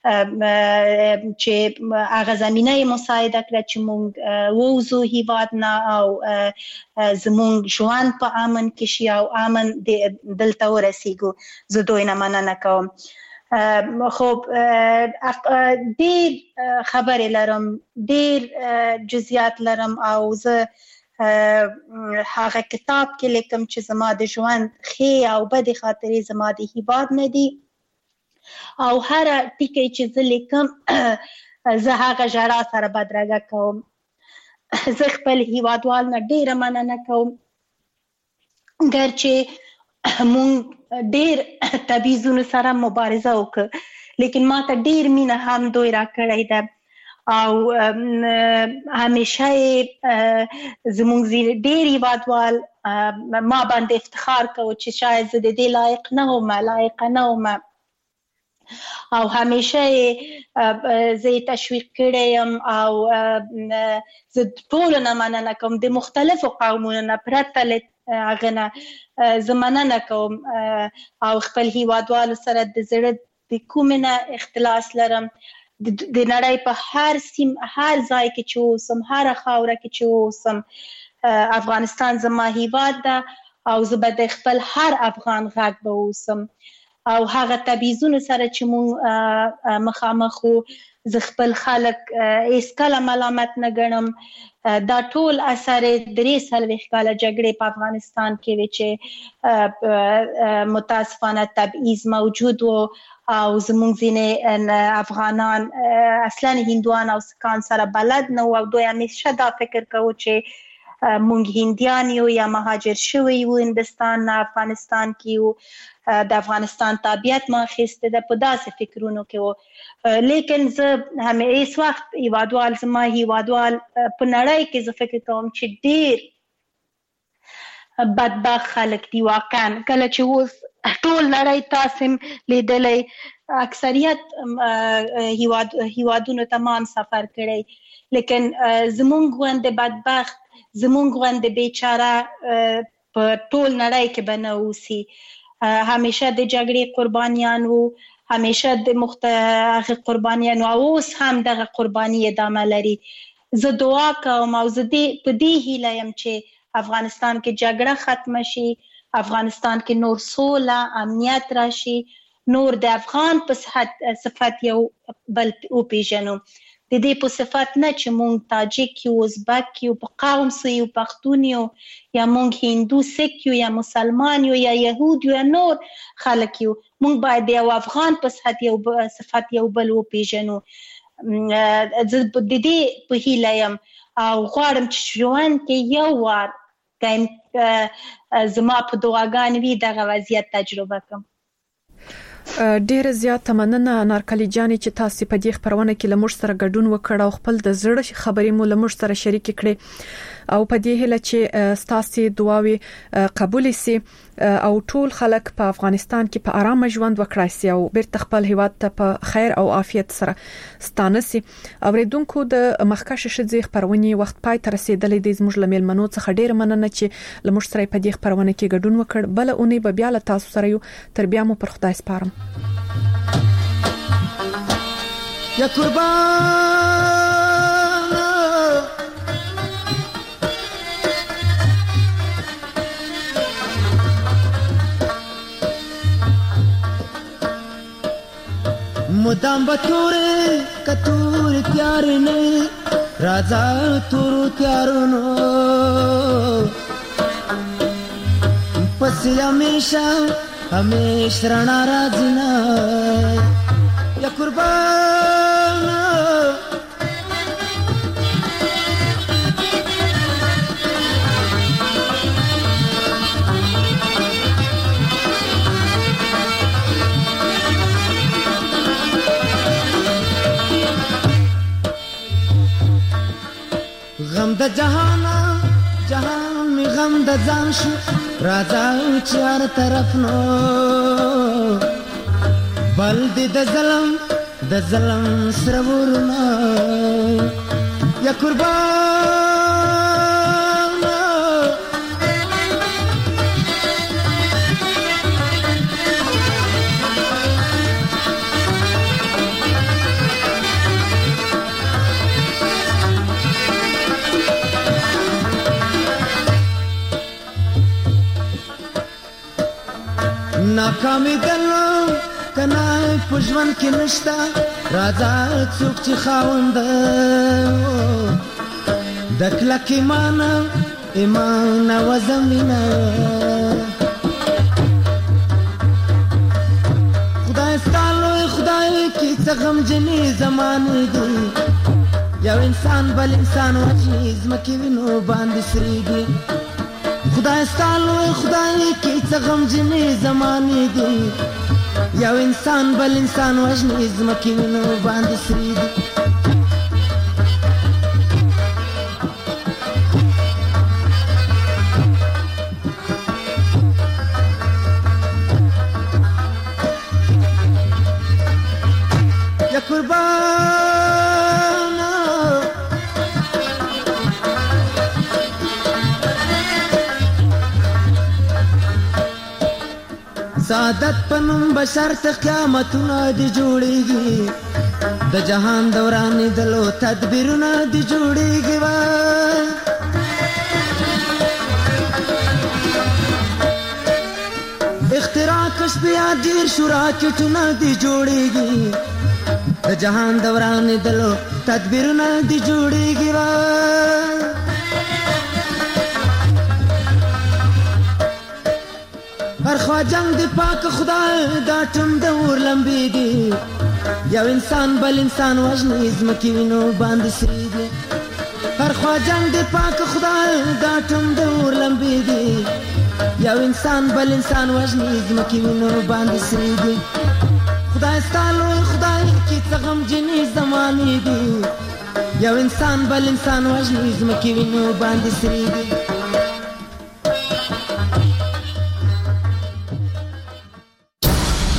چې هغه زمینه یې مساعده کړه چې مونږ ووځو هیواد نه او زمونږ ژوند په امن کې شي او امن دلته ورسیږو. زه دوی نه مننه کوم. خب ډېر خبرې لرم، ډېر جزئیات لرم او زه هغه کتاب کې لیکم چې زما د ژوند ښې او بدې خاطرې زما د هیواد نه دي او هره ټکی چې زه لیکم زه هغه ژړا سره بدرګه کوم. زه خپل هیوادوال نه ډېره مننه کوم، ګرچې مونږ ډېر تبعیضونو سره مبارزه وکړه، لیکن ما ته ډېر مینه هم دوی راکړی ده او همیشه زموږ ډېر هیوادوال ما باندې افتخار کوي چې شاید زه د دې لایق نه وم، لایقه نه وم او همیشه زه یې تشویق کړی یم او زه ټولو نه مننه کوم، د مختلفو قومونو نه پرته له هغه نه زه مننه کوم او خپل هیوادوالو سره د زړه د کومې نه اختلاس لرم. د نړۍ په هر سیم هر ځای کې چې اوسم، هره خاوره کې چې اوسم، افغانستان زما هیواد ده او زه به د خپل هر افغان غږ به اوسم او هغه تبعیضونو سره چې مونږ مخامخ وو. زه خپل خلک هیڅکله ملامت نه ګڼم. دا ټول اثر درې څلوېښت کاله جګړې په افغانستان کې وې چې متاسفانه تبعیض موجود و او زموږ ځینې افغانان اصلا هندوان او سکان سره بلد نه و او دوی همیشه دا فکر کوو چې مونږ هندیان یو یا مهاجر شوي یو هندوستان نه افغانستان کې یو، د افغانستان طبیعت ما اخیسته ده، په داسې فکرونو کې و. لیکن زه هم هیڅ وخت هیوادوال زما هیوادوال په نړۍ کې زه فکر کوم چې ډېر بدبخت خلک دي واقعا. کله چې اوس ټول نړۍ تاسې لیدلی، اکثریت هیوادونو تمام سفر کړی، لیکن زمونږ غوندې بدبخت، زمونږ غوندې بیچاره په ټول نړۍ کې به نه اوسي. همیشه د جګړې قربانیان وو، همیشه د مختلف قربانیان وو، اوس هم دغه قرباني ادامه لري. زه دعا کوم او زه په دې هیله یم چې افغانستان کې جګړه ختمه شي، افغانستان کې نور سوله امنیت راشي، نور د افغان په صفت یو بل وپیژنو، د دې په صفت نه چې مونږ تاجک یو، ازبک یو، په قوم سو یو، پښتون یو، یا مونږ هندو سک یو، یا مسلمان یو، یا یهود یو، یا نور خلک یو. مونږ باید د یو افغان په صفت یو صفت یو بل وپیژنو. زه د دې په هیله یم او غواړم چې ژوند کې یو وار زما په دعاګانې وي دغه وضعیت تجربه کړم. ډیره زیاته مننه نارکلي جانې چې تاسو په دې خبرونه کې لمر سره ګډون وکړ او خپل د زړه خبرې مو لمر سره شریک کړې او په دې هله چې ستاسو دعاوي قبول سي او ټول خلک په افغانستان کې په آرامه ژوند وکړای سي او بیرته خپل هیواد ته په خیر او عافیت سره ستانه سي. اوریدونکو د مخکشه شذې خبرونه وخت پای تر رسیدلې د زموږ لمل منو څخه ډیر مننه چې لمر سره په دې خبرونه کې ګډون وکړ. بل اونۍ به بیا له تاسو سره یو، تر بیا مو پر خدای سپارم. یا قربان مدام بطوره کتور تیار نه رازا تور تیارونو پس همیشه همیشه رڼا راځي یا قربان غم د جهان جهان می غم د ځان شو راځه چار طرف نو بل دې د ظلم د ظلم سره ورنا یا قربان ناکامی دلو کنا پښون کې نشتا راځه څوک چې خاوند د کلک ایمان ایمان او زمینا خدای ستالو خدای کې څنګه جنې زمانه دی یو انسان بل انسان وځي زمکه وینو باندې سریږي خدای ستالو خدای کې څنګه جنې زمانه دی یو انسان بل انسان وژني زمکه وینو باندې سریږي یا قربان سعادت پنوم بشر ته قیامتونه دی جوړیږي د جهان دوران دلو تدبیرونه دی جوړیږي وا اختراع کشف یا ډیر شو راکټونه دي جوړیږي د جهان دوران دلو تدبیرونه دي جوړیږي هر خوا جنگ دی پاک خدای دا ټم د اور لمبیږي یو انسان بل انسان وژني زمکې وینو باندې سریږي هر خوا جنگ دی پاک خدای دا ټم د اور لمبیږي یو انسان بل انسان وژني زمکې وینو باندې سریږي خدای ستالو خدای کې څه غمجنې زمانې دي یو انسان بل انسان وژني زمکې وینو باندې سریږي